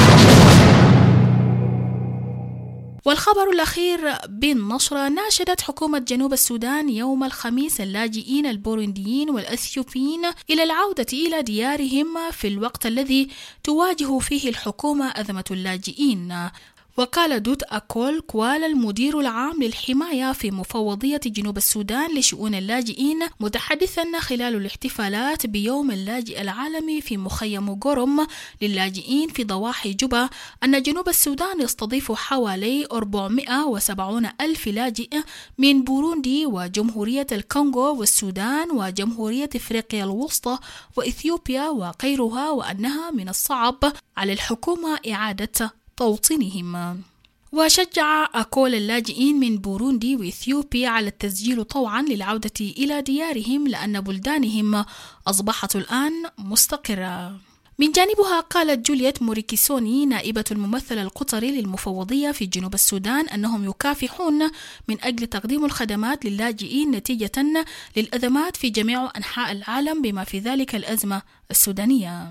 والخبر الأخير بالنشرة، ناشدت حكومة جنوب السودان يوم الخميس اللاجئين البورونديين والأثيوبيين إلى العودة إلى ديارهم في الوقت الذي تواجه فيه الحكومة أزمة اللاجئين. وقال دوت أكول كوال المدير العام للحماية في مفوضية جنوب السودان لشؤون اللاجئين، متحدثا خلال الاحتفالات بيوم اللاجئ العالمي في مخيم غورم للاجئين في ضواحي جوبا، أن جنوب السودان يستضيف حوالي أربعمائة وسبعين ألف لاجئ من بوروندي وجمهورية الكونغو والسودان وجمهورية إفريقيا الوسطى وإثيوبيا وغيرها، وأنها من الصعب على الحكومة إعادة توطينهم. وشجع أكول اللاجئين من بوروندي وإثيوبيا على التسجيل طوعا للعودة إلى ديارهم، لأن بلدانهم أصبحت الآن مستقرة. من جانبها قالت جولييت موريكيسوني نائبة الممثل القطري للمفوضية في جنوب السودان أنهم يكافحون من أجل تقديم الخدمات للاجئين نتيجة للأزمات في جميع أنحاء العالم، بما في ذلك الأزمة السودانية.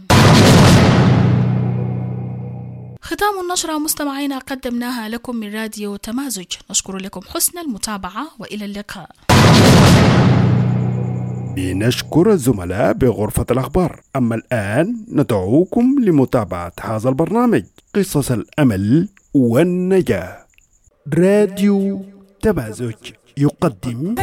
ختام النشرة مستمعينا قدمناها لكم من راديو تمازج. نشكر لكم حسن المتابعة وإلى اللقاء. نشكر الزملاء بغرفة الأخبار. أما الآن ندعوكم لمتابعة هذا البرنامج قصص الأمل والنجاة. راديو تمازج يقدم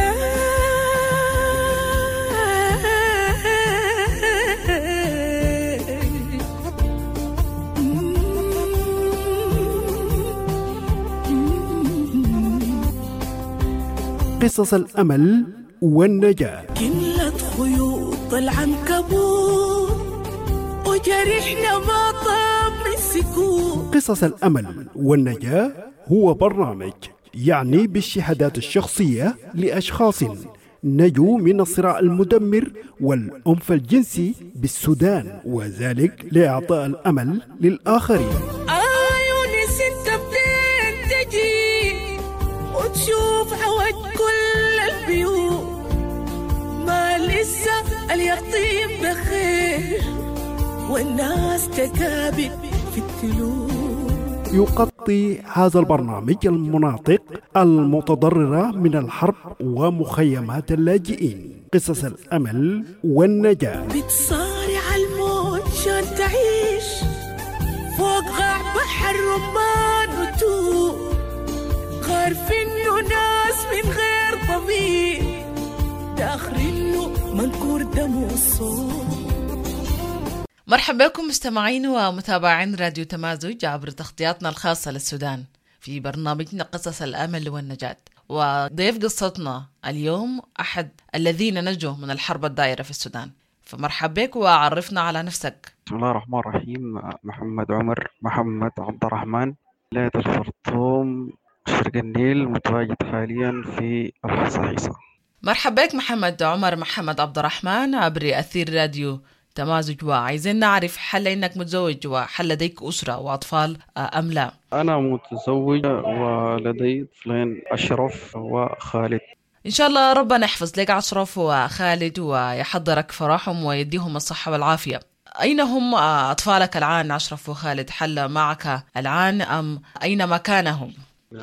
قصص الأمل والنجاة. كلت خيوط العنكبوت وجرحنا ما طاب من سكوت. قصص الأمل والنجاة هو برنامج يعني بالشهادات الشخصية لأشخاص نجوا من الصراع المدمر والعنف الجنسي بالسودان، وذلك لإعطاء الأمل للآخرين. عيوني ست بدين تجي وتشوف حوج كل البيوت، ما لسه اليقطين بخير والناس تكابد في التلوث. يغطي هذا البرنامج المناطق المتضررة من الحرب ومخيمات اللاجئين. قصص الأمل والنجاة. بتصارع الموت شان تعيش فوق غاع بحر رمان وتوب، عارف انه ناس من غير ضمير، داخل انه منكور دم وصوت. مرحبا بكم مستمعين ومتابعين راديو تمازج عبر تغطياتنا الخاصة للسودان في برنامجنا قصص الأمل والنجاة. وضيف قصتنا اليوم أحد الذين نجوا من الحرب الدائرة في السودان، فمرحبا بك وعرفنا على نفسك. بسم الله الرحمن الرحيم. محمد عمر محمد عبد الرحمن، ولاية الخرطوم، شرق النيل، متواجد حاليا في الحصيصة. مرحبا بك محمد عمر محمد عبد الرحمن عبر أثير راديو تمازج. وعايزين نعرف هل انك متزوج وهل لديك اسره واطفال ام لا؟ انا متزوج ولدي طفلين، اشرف وخالد. ان شاء الله ربنا يحفظ لك اشرف وخالد ويحضرك فرحهم ويديهم الصحه والعافيه. اين هم اطفالك الان اشرف وخالد؟ هل معك الان ام اين مكانهم؟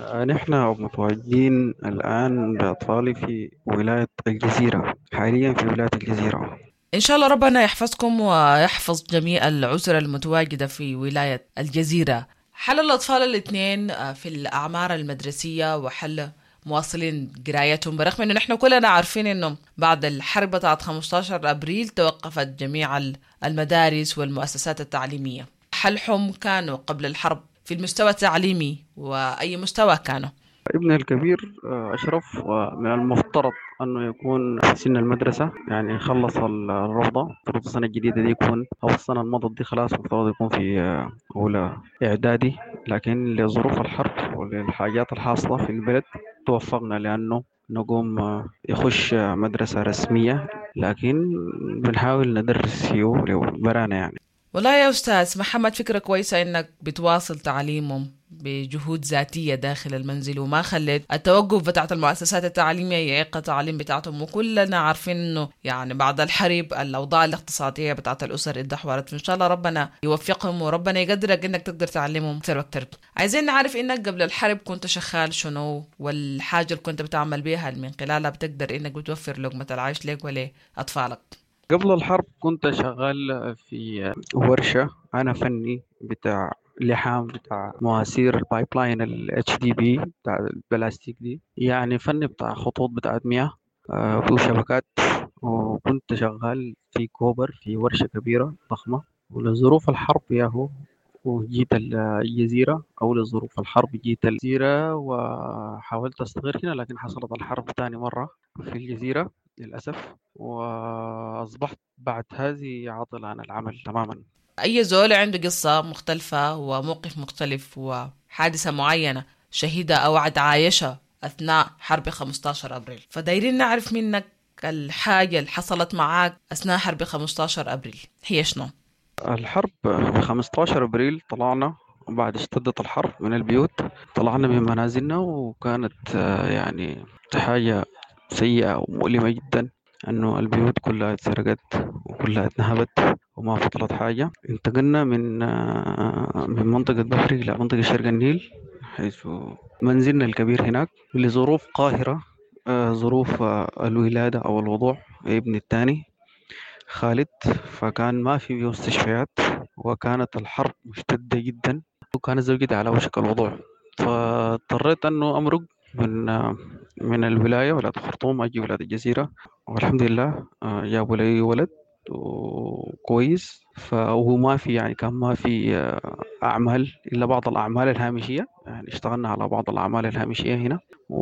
نحن متواجدين الان باطفالي في ولايه الجزيره، حاليا في ولايه الجزيره. إن شاء الله ربنا يحفظكم ويحفظ جميع الأسر المتواجدة في ولاية الجزيرة. هل الأطفال الاثنين في الأعمار المدرسية وهل مواصلين قرايتهم، برغم أنه نحن كلنا عارفين أنه بعد الحرب بتاعة خمسة عشر أبريل توقفت جميع المدارس والمؤسسات التعليمية؟ هل هم كانوا قبل الحرب في المستوى التعليمي وأي مستوى كانوا؟ ابني الكبير أشرف ومن المفترض أنه يكون في سن المدرسة، يعني خلص الروضة، المفروض السنة الجديدة دي يكون أو السنة الماضية دي خلاص المفروض يكون في أولى إعدادي، لكن لظروف الحرب وللحاجات الحاصلة في البلد توفقنا لأنه نقوم يخش مدرسة رسمية، لكن بنحاول ندرس فيه برانا يعني. والله يا أستاذ محمد فكرة كويسة إنك بتواصل تعليمهم بجهود ذاتية داخل المنزل وما خليت التوقف بتاعت المؤسسات التعليمية يعيق التعليم بتاعتهم. وكلنا عارفين إنه يعني بعد الحرب الأوضاع الاقتصادية بتاعت الأسر اتدهورت، فإن شاء الله ربنا يوفقهم وربنا يقدرك إنك تقدر تعلمهم أكثر وأكثر. عايزين نعرف إنك قبل الحرب كنت شغال شنو، والحاجة اللي كنت بتعمل بيها من خلالها بتقدر إنك بتوفر لقمة العيش لك ولأطفالك. قبل الحرب كنت شغال في ورشة، أنا فني بتاع لحام بتاع مواسير البايب لاين ال إتش دي بي بتاع البلاستيك دي، يعني فني بتاع خطوط بتاعت مياه وشبكات. وكنت شغال في كوبر في ورشة كبيرة ضخمة، ولظروف الحرب ياهو وجيت الجزيرة، أو لظروف الحرب جيت الجزيرة وحاولت أستقر هنا، لكن حصلت الحرب ثاني مرة في الجزيرة للأسف، وأصبحت بعد هذه عاطل عن العمل تماما. أي زول عنده قصة مختلفة وموقف مختلف وحادثة معينة شهيدة أو عاد عايشة أثناء حرب خمسة عشر أبريل، فدايرين نعرف منك الحاجة اللي حصلت معاك أثناء حرب خمسة عشر أبريل هي شنو؟ الحرب في خمسة عشر أبريل طلعنا بعد اشتدت الحرب من البيوت، طلعنا من منازلنا، وكانت يعني حاجة سيئة ومؤلمة جدا أنه البيوت كلها اتسرقت وكلها اتنهبت وما فضلت حاجة. انتقلنا من من منطقة بحري إلى منطقة شرق النيل، حيث منزلنا الكبير هناك لظروف قاهرة، ظروف الولادة أو الوضوع ابن الثاني خالد، فكان ما في مستشفيات وكانت الحرب مشتدة جدا وكانت زوجتي على وشك الوضوع، فاضطريت أنه أمرق من من الولاية ولاية الخرطوم أجي ولاية الجزيرة، والحمد لله جابوا لي ولد وكويس. فهو ما في يعني كان ما في أعمال إلا بعض الأعمال الهامشية، يعني اشتغلنا على بعض الأعمال الهامشية هنا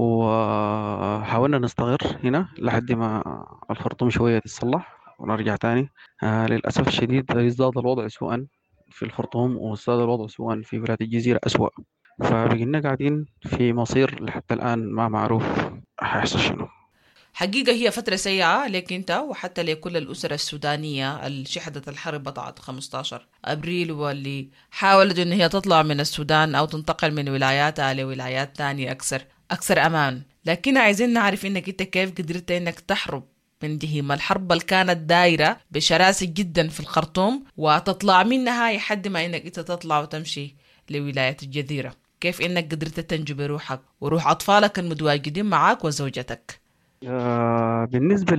وحاولنا نستقر هنا لحد ما الخرطوم شوية تتصلح ونرجع تاني. آه للأسف الشديد ازداد الوضع سوءا في الخرطوم وازداد الوضع سوءا في ولاية الجزيرة أسوأ، فبقينا قاعدين في مصير لحتى الآن ما معروف هيحصل شنو. حقيقة هي فترة سيئة لك أنت وحتى لكل الأسرة السودانية اللي شهدت الحرب بتاعة خمسة عشر أبريل، واللي حاولت أن هي تطلع من السودان أو تنتقل من ولاياتها لولايات تانية أكثر أكثر أمان. لكن عايزين نعرف أنك أنت كيف قدرت أنك تحرب من دهيم الحرب اللي كانت دايرة بشراسة جدا في الخرطوم وتطلع منها لحد ما أنك أنت تطلع وتمشي لولاية الجزيرة. كيف أنك قدرت تنجو بروحك وروح أطفالك المتواجدين معك وزوجتك؟ آه بالنسبة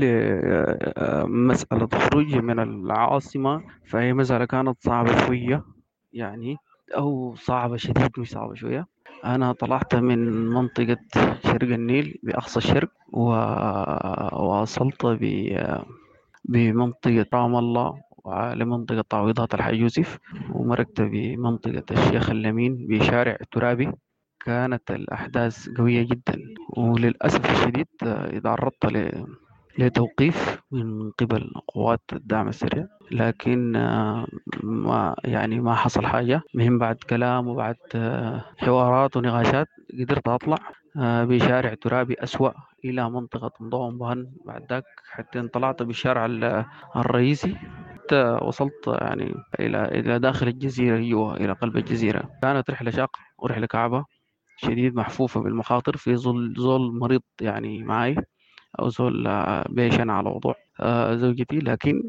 لمسألة خروجي من العاصمة فهي مسألة كانت صعبة شوية، يعني أو صعبة شديد مش صعبة شوية. أنا طلعت من منطقة شرق النيل بأقصى الشرق وواصلت بمنطقة رام الله لمنطقة تعويضات الحي يوسف، ومرقت بمنطقة الشيخ اللمين بشارع ترابي. كانت الأحداث قوية جدا، وللأسف الشديد تعرضت لتوقيف من قبل قوات الدعم السريع، لكن ما يعني ما حصل حاجة. مهم بعد كلام وبعد حوارات ونقاشات قدرت أطلع بشارع ترابي أسوأ إلى منطقة مضوم بهن. بعد ذاك حتى طلعت بالشارع الرئيسي، وصلت يعني إلى إلى داخل الجزيرة، جوا إلى قلب الجزيرة. كانت رحلة شاقة ورحلة كعبة شديد، محفوفة بالمخاطر، في ظل زول مريض يعني معي، أو زول بيشن على وضوع زوجتي، لكن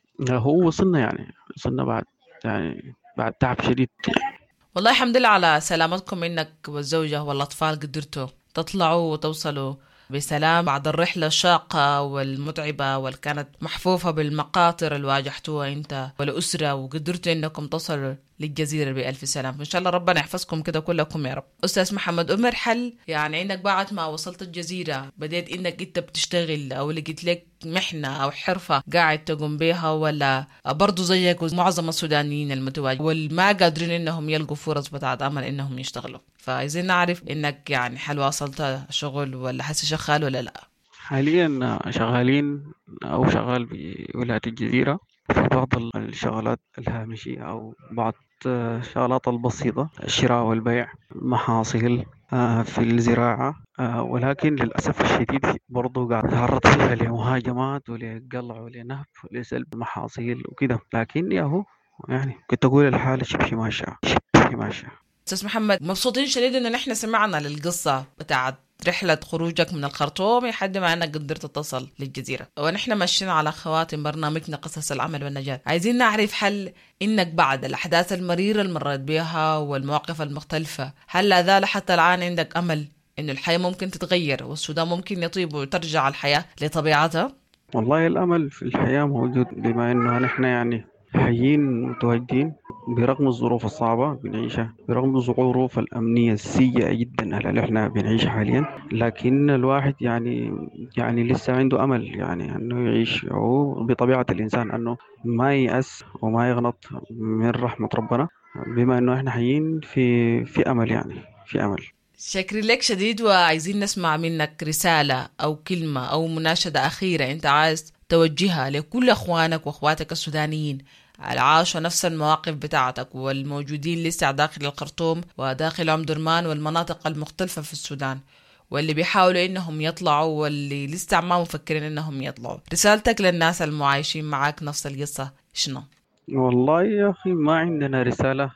هو وصلنا يعني وصلنا بعد يعني بعد تعب شديد. والله الحمد لله على سلامتكم إنك والزوجة والأطفال قدرتوا تطلعوا وتوصلوا بسلام بعد الرحلة الشاقة والمتعبة واللي كانت محفوفة بالمقاطر اللي واجهتوها أنت والأسرة، وقدرتوا إنكم تصلوا للجزيرة بألف سلام. إن شاء الله ربنا يحفظكم كده كلكم يا رب. أستاذ محمد عمر، حل يعني إنك بعد ما وصلت الجزيرة بديت إنك أنت بتشتغل أو لقيت لك محنة أو حرفة قاعد تقوم بيها، ولا برضو زيك ومعظم السودانيين المتواجدين والما قادرين إنهم يلقوا فرص بتاعت عمل إنهم يشتغلوا؟ فعايزين نعرف إنك يعني هل واصلت شغل ولا هسه شغال ولا لا؟ حاليا شغالين أو شغال بولاية الجزيرة في بعض الشغلات الهامشية أو بعض الشغلات البسيطة، الشراء والبيع، محاصيل في الزراعة، ولكن للأسف الشديد برضو قاعد تعرض فيها لمهاجمات ولقلع ولنهب ولسلب محاصيل وكده، لكن ياهو يعني كنت أقول الحالة شبه ماشية شبه ماشية. أستاذ محمد، مبسوطين شديد إنه نحن سمعنا للقصة بتاعت رحلة خروجك من الخرطوم لحد ما أنك قدرت تصل للجزيرة، ونحن ماشيين على خواتم برنامجنا قصص العمل والنجاة. عايزين نعرف هل إنك بعد الأحداث المريرة اللي مرت بها والمواقف المختلفة، هل لا زال حتى الآن عندك أمل إنه الحياة ممكن تتغير والسودان ممكن يطيب وترجع الحياة لطبيعتها؟ والله الأمل في الحياة موجود، بما إنه نحن يعني حيين متواجدين برغم الظروف الصعبة بنعيشها، برغم الظروف الأمنية السيئة جدا اللي احنا بنعيشها حاليا، لكن الواحد يعني يعني لسه عنده أمل يعني أنه يعيش، أو بطبيعة الإنسان أنه ما ييأس وما يغلط من رحمة ربنا، بما أنه احنا حيين في في أمل يعني في أمل. شكرا لك شديد، وعايزين نسمع منك رسالة أو كلمة أو مناشدة أخيرة أنت عايز توجهها لكل أخوانك وأخواتك السودانيين عاشوا نفس المواقف بتاعتك والموجودين لسه داخل الخرطوم وداخل أم درمان والمناطق المختلفة في السودان، واللي بيحاولوا إنهم يطلعوا واللي لسه ما مفكرين إنهم يطلعوا. رسالتك للناس المعايشين معاك نفس القصة شنو؟ والله يا أخي ما عندنا رسالة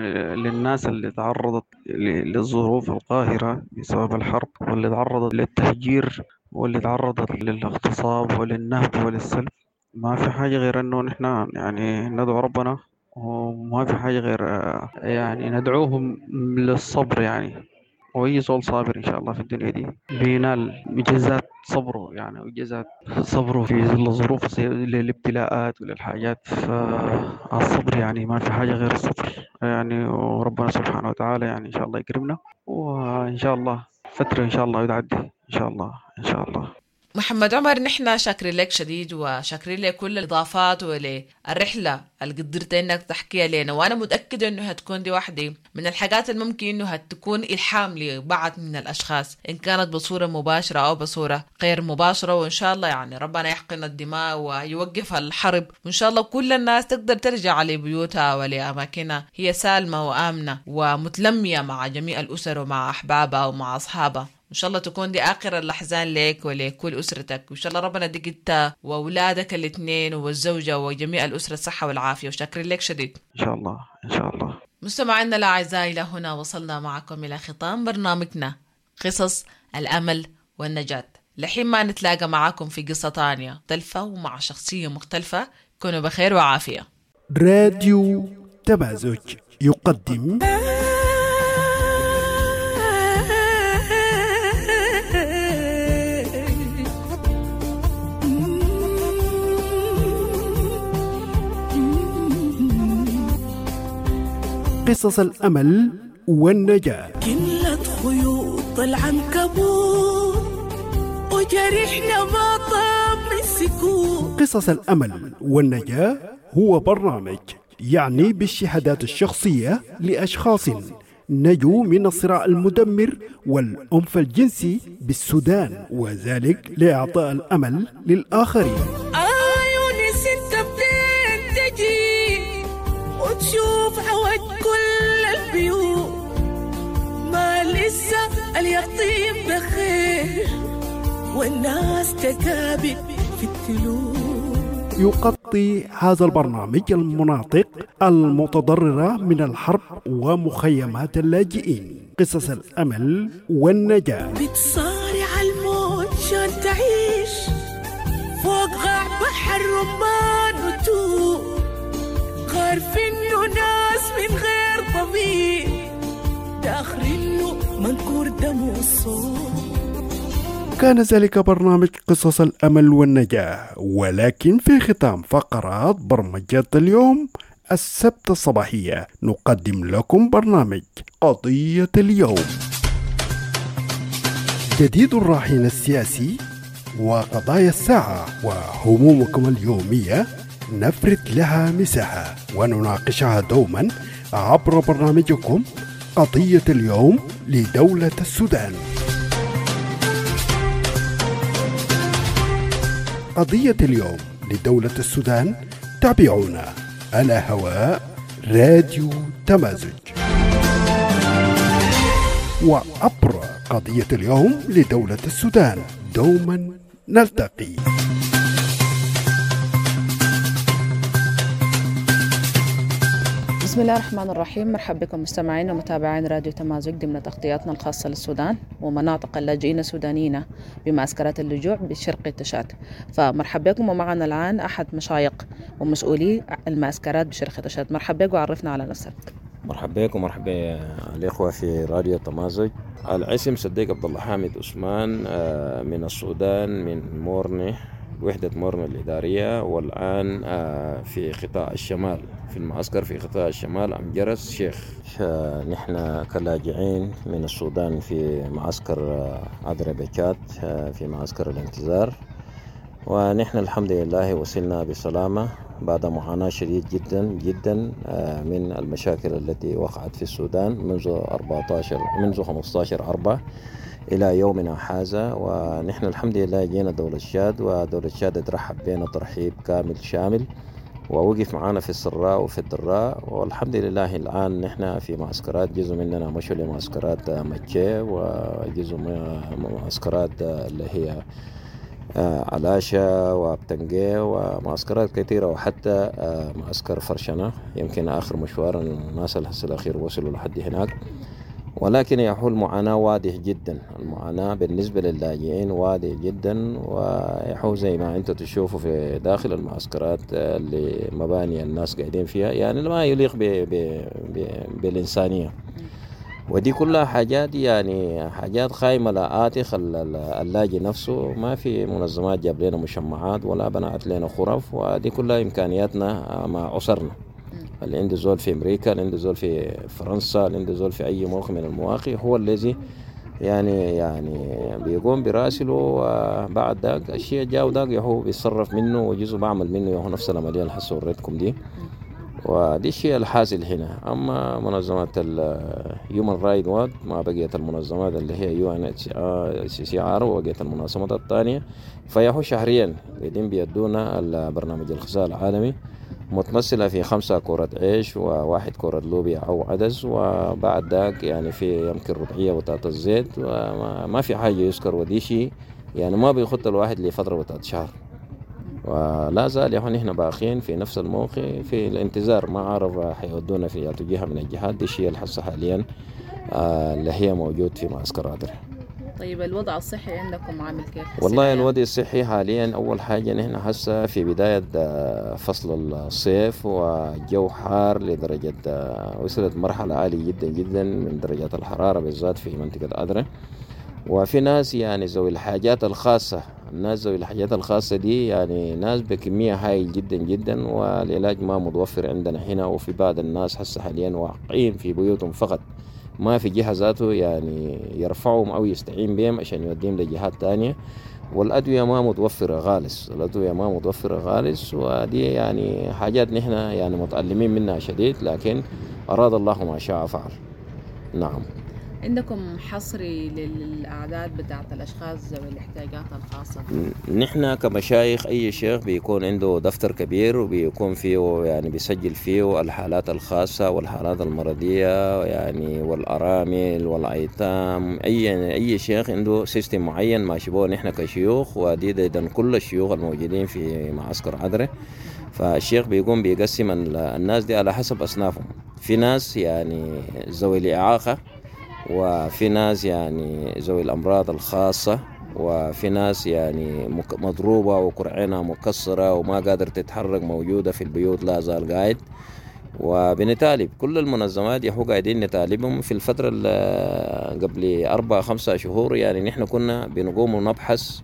للناس اللي تعرضت للظروف القاهرة بسبب الحرب، واللي تعرضت للتهجير، واللي تعرضت للاغتصاب وللنهب وللسلب. ما في حاجة غير أنه نحن يعني ندعو ربنا، وما في حاجة غير يعني ندعوهم للصبر يعني، وأي زول صابر إن شاء الله في الدنيا دي بينال بجزات صبره يعني، وجزات صبره في ظل الظروف للابتلاءات وللحاجات. فالصبر يعني ما في حاجة غير الصبر يعني، وربنا سبحانه وتعالى يعني إن شاء الله يكرمنا، وإن شاء الله فترة إن شاء الله يتعدي إن شاء الله إن شاء الله. محمد عمر، نحن شاكرين لك شديد وشاكرين لك كل الإضافات وللرحلة اللي قدرت إنك تحكيها لنا، وأنا متأكدة إنه هتكون دي واحدة من الحاجات اللي ممكن إنه هتكون إلهام لبعض من الأشخاص، إن كانت بصورة مباشرة أو بصورة غير مباشرة. وإن شاء الله يعني ربنا يحقن الدماء ويوقف الحرب، وإن شاء الله كل الناس تقدر ترجع لبيوتها ولأماكنها هي سالمة وآمنة ومتلمية مع جميع الأسر ومع أحبابها ومع أصحابها. إن شاء الله تكون دي آخر الأحزان لك ولكل أسرتك، وإن شاء الله ربنا يديك أنت وأولادك الاثنين والزوجة وجميع الأسرة الصحة والعافية، وشاكرين لك شديد. إن شاء الله إن شاء الله. مستمعينا الأعزاء، إلى هنا وصلنا معكم إلى ختام برنامجنا قصص الأمل والنجاة. لحين ما نتلاقى معكم في قصة تانية مختلفة ومع شخصية مختلفة، كونوا بخير وعافية. راديو تمازج يقدم قصص الأمل والنجاة. كلت خيوط العنكبوت وجرحنا ما طاب من السكوت. قصص الأمل والنجاة هو برنامج يعني بالشهادات الشخصية لأشخاص نجوا من الصراع المدمر والعنف الجنسي بالسودان، وذلك لإعطاء الأمل للآخرين. عيوني ستة بدين تجي وتشوف عوج كل البيوت، ما لسه اليقطين بخير والناس تقابل في التلوث. يغطي هذا البرنامج المناطق المتضررة من الحرب ومخيمات اللاجئين، قصص الأمل والنجاة. بتصارع الموت عشان تعيش فوق غاع بحر رمان وتوب، عارف إنه ناس من غير طبيب داخل إنه منكور دم وصوت. كان ذلك برنامج قصص الأمل والنجاة، ولكن في ختام فقرات برمجة اليوم السبت الصباحية نقدم لكم برنامج قضية اليوم. جديد الراهن السياسي وقضايا الساعة وهمومكم اليومية نفرد لها مساحة ونناقشها دوما عبر برنامجكم قضية اليوم لدولة السودان. قضية اليوم لدولة السودان، تابعونا على هواء راديو تمازج، وعبر قضية اليوم لدولة السودان دوما نلتقي. بسم الله الرحمن الرحيم. مرحبا بكم مستمعين ومتابعين راديو تمازج ضمن تغطياتنا الخاصة للسودان ومناطق اللاجئين السودانيين بمعسكرات اللجوء بشرق التشاد. فمرحبا بكم، ومعنا الآن أحد مشايق ومسؤولي المعسكرات بشرق التشاد. مرحبا بك وعرفنا على نفسك. مرحبا بكم ومرحبا الإخوة في راديو تمازج. الاسم صديق عبد الله حامد عثمان من السودان، من مورني، وحدة مورني الإدارية، والآن في قطاع الشمال، في المعسكر في قطاع الشمال أم جرس شيخ. نحن كلاجئين من السودان في معسكر عذرة بيشات في معسكر الانتظار، ونحن الحمد لله وصلنا بسلامة بعد معاناة شديد جدا جدا من المشاكل التي وقعت في السودان منذ أربعة عشر منذ خمسة عشر أربعة إلى يومنا هذا. ونحن الحمد لله جينا دولة الشاد، ودولة الشاد ترحب بنا ترحيب كامل شامل، ووقف معنا في السراء وفي الضراء، والحمد لله الآن نحن في معسكرات، جزء مننا مشوا لمعسكرات مكة، وجزء من معسكرات اللي هي علاشة وابتنجي ومعسكرات كثيرة، وحتى معسكر فرشنة يمكن آخر مشوار الناس الحس الأخير وصلوا لحد هناك. ولكن يحول معاناة واضح جدا، المعاناة بالنسبة للاجئين واضح جدا، ويحول زي ما انتم تشوفوا في داخل المعسكرات اللي مباني الناس قاعدين فيها، يعني ما يليق ب ب ب بالإنسانية. ودي كلها حاجات يعني حاجات خايمة لا آتخ اللاجئ نفسه، ما في منظمات جاب لنا مشمعات ولا بنات لنا خرف، ودي كلها إمكانياتنا مع أسرنا. اللي عنده زول في أمريكا، اللي عنده زول في فرنسا، اللي عنده زول في أي موقع من المواقع، هو الذي يعني يعني بيقوم براسله، وبعد ذاك الشيء جاء ذاك يهو بيتصرف منه، وجزء بعمل منه يهو نفس العملية اللي حسوا وريتكم دي. ودي الشيء الحاصل هنا. أما منظمات الهيومن رايت وات ما بقيت المنظمات اللي هي يو ان سي ار وبقيت المنظمات الثانية، فيهو شهريا قاعدين بيدونا البرنامج الغذاء العالمي، متمثلة في خمسة كرة عيش وواحد كرة لوبيا أو عدس، وبعد ذاك يعني في يمكن ربعية بطاطا الزيت، وما في حاجة يذكر. ودي شيء يعني ما بيخط الواحد لفترة بتاعت شهر، ولا زال يعني نحن باقين في نفس الموقع في الانتظار، ما عارف حيودونا في جهة من الجهات. دي الشيء الحصة حاليا اللي هي موجود في معسكر عذرة. طيب الوضع الصحي عندكم عامل كيف؟ والله الوضع الصحي حاليا أول حاجة نحن هسه في بداية فصل الصيف، والجو حار لدرجة وصلت مرحلة عالية جدا جدا من درجات الحرارة بالذات في منطقة عذرة. وفي ناس يعني ذوي الحاجات الخاصة، الناس ذوي الحاجات الخاصة دي يعني ناس بكمية هائل جدا جدا، والعلاج ما متوفر عندنا هنا. وفي بعض الناس هسه حاليا واقعين في بيوتهم فقط، ما في جهة ذاته يعني يرفعهم أو يستعين بهم عشان يوديهم لجهات تانية. والأدوية ما متوفرة خالص، الأدوية ما متوفرة خالص، ودي يعني حاجات نحن يعني متألمين منها شديد، لكن أراد الله ما شاء فعل. نعم. عندكم حصري للأعداد بتاعت الأشخاص ذوي الاحتياجات الخاصة؟ نحن كمشايخ أي شيخ بيكون عنده دفتر كبير وبيكون فيه يعني بيسجل فيه الحالات الخاصة والحالات المرضية يعني والأرامل والأيتام. أي أي شيخ عنده سيستم معين ماشي به نحن كشيوخ، ودي إذا كل الشيوخ الموجودين في معسكر عذرة. فالشيخ بيقوم بيقسم الناس دي على حسب أصنافهم. في ناس يعني ذوي الإعاقة، وفي ناس يعني ذوي الأمراض الخاصة، وفي ناس يعني مضروبة وقرعينها مكسرة وما قادر تتحرك موجودة في البيوت لا زال قاعد. وبنتالب كل المنظمات يحو قاعدين نتالبهم. في الفترة قبل أربع خمسة شهور يعني نحن كنا بنقوم ونبحث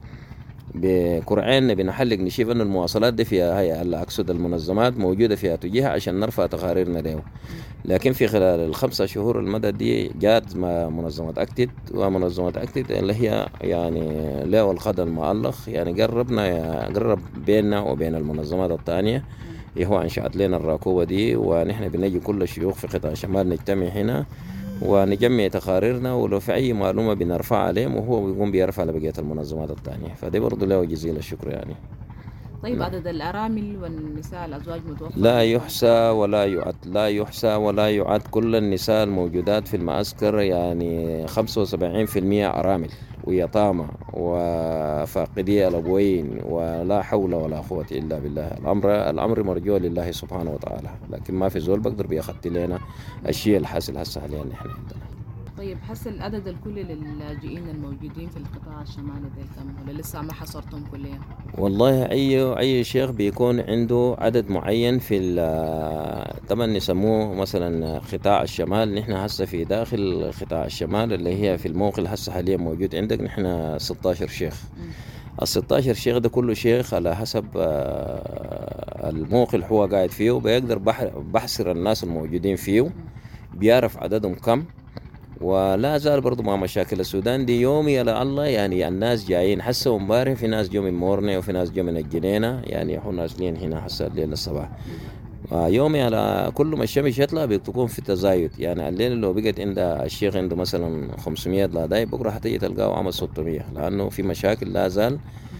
بقرعين بنحلق نشوف أن المواصلات دي فيها هي اللي أقصد المنظمات موجودة فيها تجيها عشان نرفع تقاريرنا له. لكن في خلال الخمسة شهور المدى دي جات منظمة أكتد، ومنظمة أكتد اللي هي يعني له الخدم المعلق يعني قربنا قرب بيننا وبين المنظمات الثانية. هو انشأت لنا الراكوبة دي، ونحن بنجي كل الشيوخ في قطاع الشمال نجتمع هنا ونجمع تقاريرنا، ولو في أي معلومة بنرفع عليهم وهو بيقوم بيرفع لبقية المنظمات الثانية. فدي برضو له جزيل الشكر يعني. طيب لا. عدد الأرامل والنساء الأزواج متوفر لا يحصى ولا يعد، لا يحصى ولا يعد. كل النساء الموجودات في المعسكر يعني خمسة وسبعين بالمئة أرامل ويتامى وفاقدي الأبوين، ولا حول ولا قوة إلا بالله. الأمر الأمر مرجو لله سبحانه وتعالى، لكن ما في زول بقدر بيخطي لنا الشيء الحاصل هسه حاليا نحن عندنا. طيب حس العدد الكلي للاجئين الموجودين في القطاع الشمالي ده كم، ولا لسه ما حصرتم كليا؟ والله اي اي شيخ بيكون عنده عدد معين في طبعا نسموه مثلا قطاع الشمال. نحن هسه في داخل قطاع الشمال اللي هي في الموقع هسه حاليا موجود عندك نحن ستة عشر شيخ. ال ستة عشر شيخ ده كله شيخ على حسب الموقع هو قاعد فيه، بيقدر بحصر الناس الموجودين فيه، بيعرف عددهم كم. ولا زال برضو مع مشاكل السودان دي يومي على الله يعني الناس جايين. حسوا امبارح في ناس جو من مورني وفي ناس جو من الجنينة، يعني احنا نازلين هنا حسا الليل الصباح. يومي على كل ما الشمس يطلع بتكون في تزايد. يعني الليل لو بقت عند الشيخ عنده مثلا خمسمية لاذاي بكره حتيجي تلقاه عمل ستمية، لانه في مشاكل لا زال.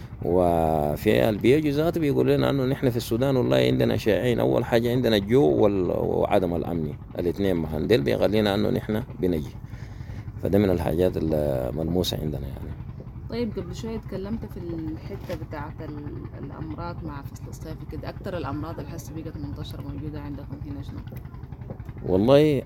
وفي البيجو ذاته بيقول لنا انه نحن في السودان والله عندنا شائعين. اول حاجه عندنا الجوع وعدم الامن، الاثنين معا ديل بيخلينا انه نحن بنجي. فده من الحاجات الملموسه عندنا يعني. طيب قبل شويه تكلمت في الحته بتاعه الامراض مع فصل الصيف كده، اكثر الامراض اللي هسه بقت منتشره موجوده عندكم هنا شنو؟ والله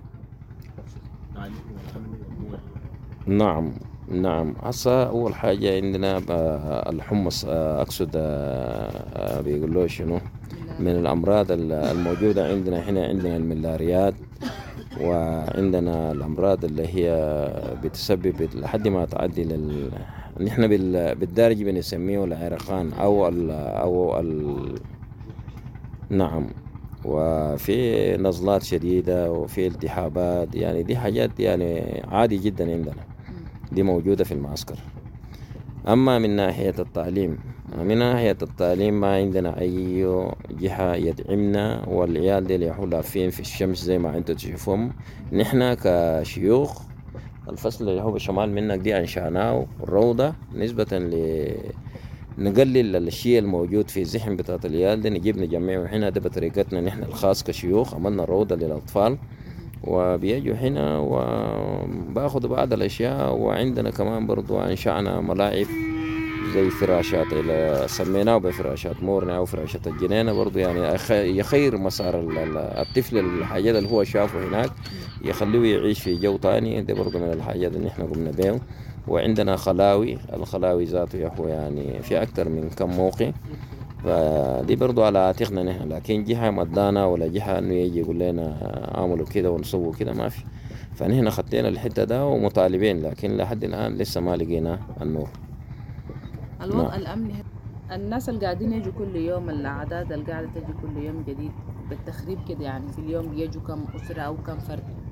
نعم نعم هسه أول حاجة عندنا الحمص، أقصد بيقول له شنو من الأمراض الموجودة عندنا هنا. عندنا الملاريات، وعندنا الأمراض اللي هي بتسبب لحد ما تعدي لل نحن بالدارج بنسميه العرقان أو ال أو ال نعم. وفي نزلات شديدة وفي التهابات، يعني دي حاجات يعني عادي جدا عندنا، دي موجودة في المعسكر. أما من ناحية التعليم، من ناحية التعليم ما عندنا أي جهة يدعمنا، والعيال دي اللي يحول لافين في الشمس زي ما أنتم تشوفهم. نحن كشيوخ الفصل اللي هو بالشمال منك دي أنشأناه روضة نسبة ل نقلل الشيء الموجود في الزحم بتاعت العيال دي، نجيب نجمعه هنا. ده بطريقتنا نحن الخاص كشيوخ، عملنا روضة للأطفال وبيجوا هنا وباخذوا بعض الأشياء. وعندنا كمان برضو أنشأنا ملاعب زي فراشات اللي سميناه بفراشات مورنا أو فراشات الجنينة برضو، يعني يخير مسار الطفل الحاجات اللي هو شافه هناك يخليه يعيش في جو تاني. ده برضو من الحاجات اللي نحن قمنا بيه. وعندنا خلاوي، الخلاوي ذاته يحو يعني في أكتر من كم موقع، فدي برضو على عاتقنا نحن. لكن جهة مدانا ولا جهة انه يجي يقول لنا اعملوا كده ونسووا كده ما في. فنحن خطينا الحتة ده ومطالبين، لكن لحد الآن لسه ما لقينا النور. الوضع نعم. الأمني الناس اللي قاعدين يجوا كل يوم، الأعداد اللي قاعدة تجي كل يوم جديد بالتخريب كده، يعني في اليوم بيجوا كم أسرة أو كم فرد؟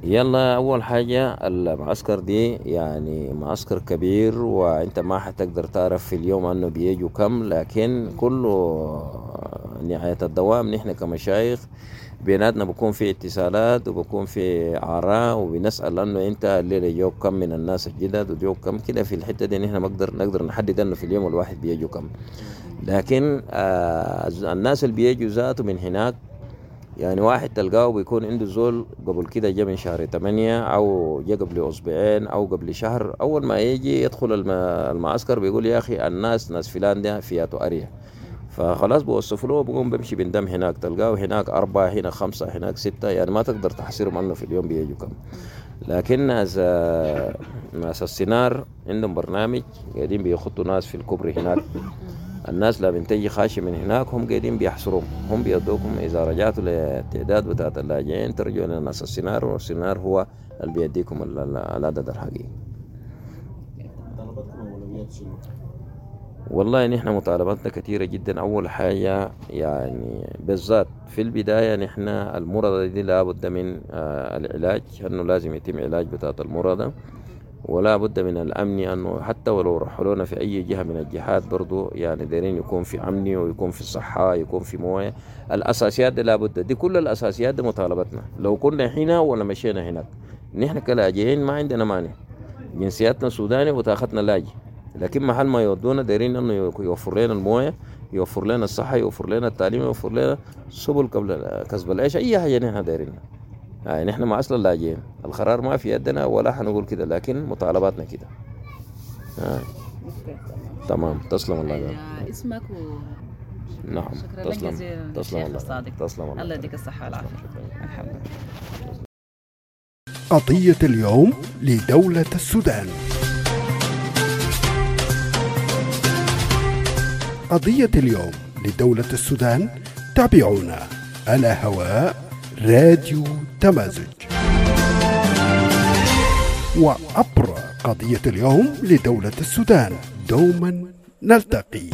يلا أول حاجة المعسكر دي يعني معسكر كبير، وأنت ما حتقدر تعرف في اليوم أنه بيجوا كم، لكن كله نهاية الدوام نحن كمشايخ بيناتنا بكون في اتصالات وبكون في عراء وبنسأل أنه أنت الليلة يجوا كم من الناس الجدد ويجوا كم كده. في الحتة دي نحن نقدر نقدر نحدد أنه في اليوم الواحد بيجوا كم، لكن آه الناس اللي بيجوا ذاته من هناك يعني واحد تلقاه بيكون عنده زول قبل كده جا من شهر ثمانية أو جا قبل أسبوعين أو قبل شهر، أول ما يجي يدخل المعسكر بيقول يا أخي الناس ناس فلان ده فياتو أريا، فخلاص بوصف له بقوم بمشي بندم هناك، تلقاه هناك أربعة هنا خمسة هناك ستة، يعني ما تقدر تحصرهم أنه في اليوم بيجوا كم. لكن ناس ناس السينار عندهم برنامج قاعدين بيخطوا ناس في الكبري هناك، الناس لا بنتجي خاشة من هناك هم قاعدين بيحصروهم، هم بيدوكم إذا رجعتوا للتعداد بتاعت اللاجئين ترجعوا لناس السينار، والسينار هو اللي بيديكم العدد الحقيقي. والله نحن مطالباتنا كثيرة جدا. أول حاجة يعني بالذات في البداية نحن المرضى دي لابد من آه العلاج، أنه لازم يتم علاج بتاعت المرضى، ولا بد من الأمن، أنه حتى ولو رحلونا في أي جهة من الجهات برضو يعني دايرين يكون في أمن ويكون في صحة يكون في موية. الأساسيات دي لابد، دي كل الأساسيات دي مطالبتنا. لو كنا هنا ولا مشينا هناك نحن كلاجئين ما عندنا مانع، جنسياتنا سوداني وتاختنا لاجئ، لكن محل ما يودونا دايرين أنه يوفر لنا الموية، يوفر لنا الصحة، يوفر لنا التعليم، يوفر لنا سبل قبل كسب العيش، أي حاجة نحن دايرينها. يعني نحن ما أصلا لاجئين، القرار ما في يدنا ولا حنقول كده، لكن مطالباتنا كده. آه. تمام. تسلم الله عليك. اسمك و... نعم. شكرا لك جزيلا. تسلم الله. الصادق. تسلم الله. الله يديك الصحة والعافية. الحمد لله. قضية اليوم لدولة السودان. قضية اليوم لدولة السودان، تابعونا على هواء راديو تمازج، وعبر قضية اليوم لدولة السودان دوما نلتقي.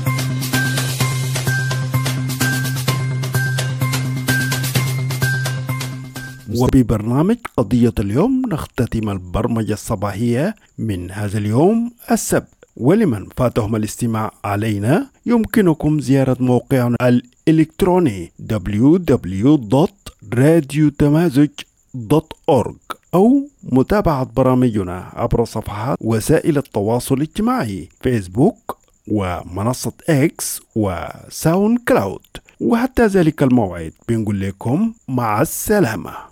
وببرنامج قضية اليوم نختتم البرمجة الصباحية من هذا اليوم السبت. ولمن فاتهم الاستماع علينا يمكنكم زيارة موقعنا الإلكتروني دبليو دبليو دوت راديو تمازج دوت أورغ أو متابعة برامجنا عبر صفحات وسائل التواصل الاجتماعي فيسبوك ومنصة إكس وساوند كلاود. وحتى ذلك الموعد بنقول لكم مع السلامة.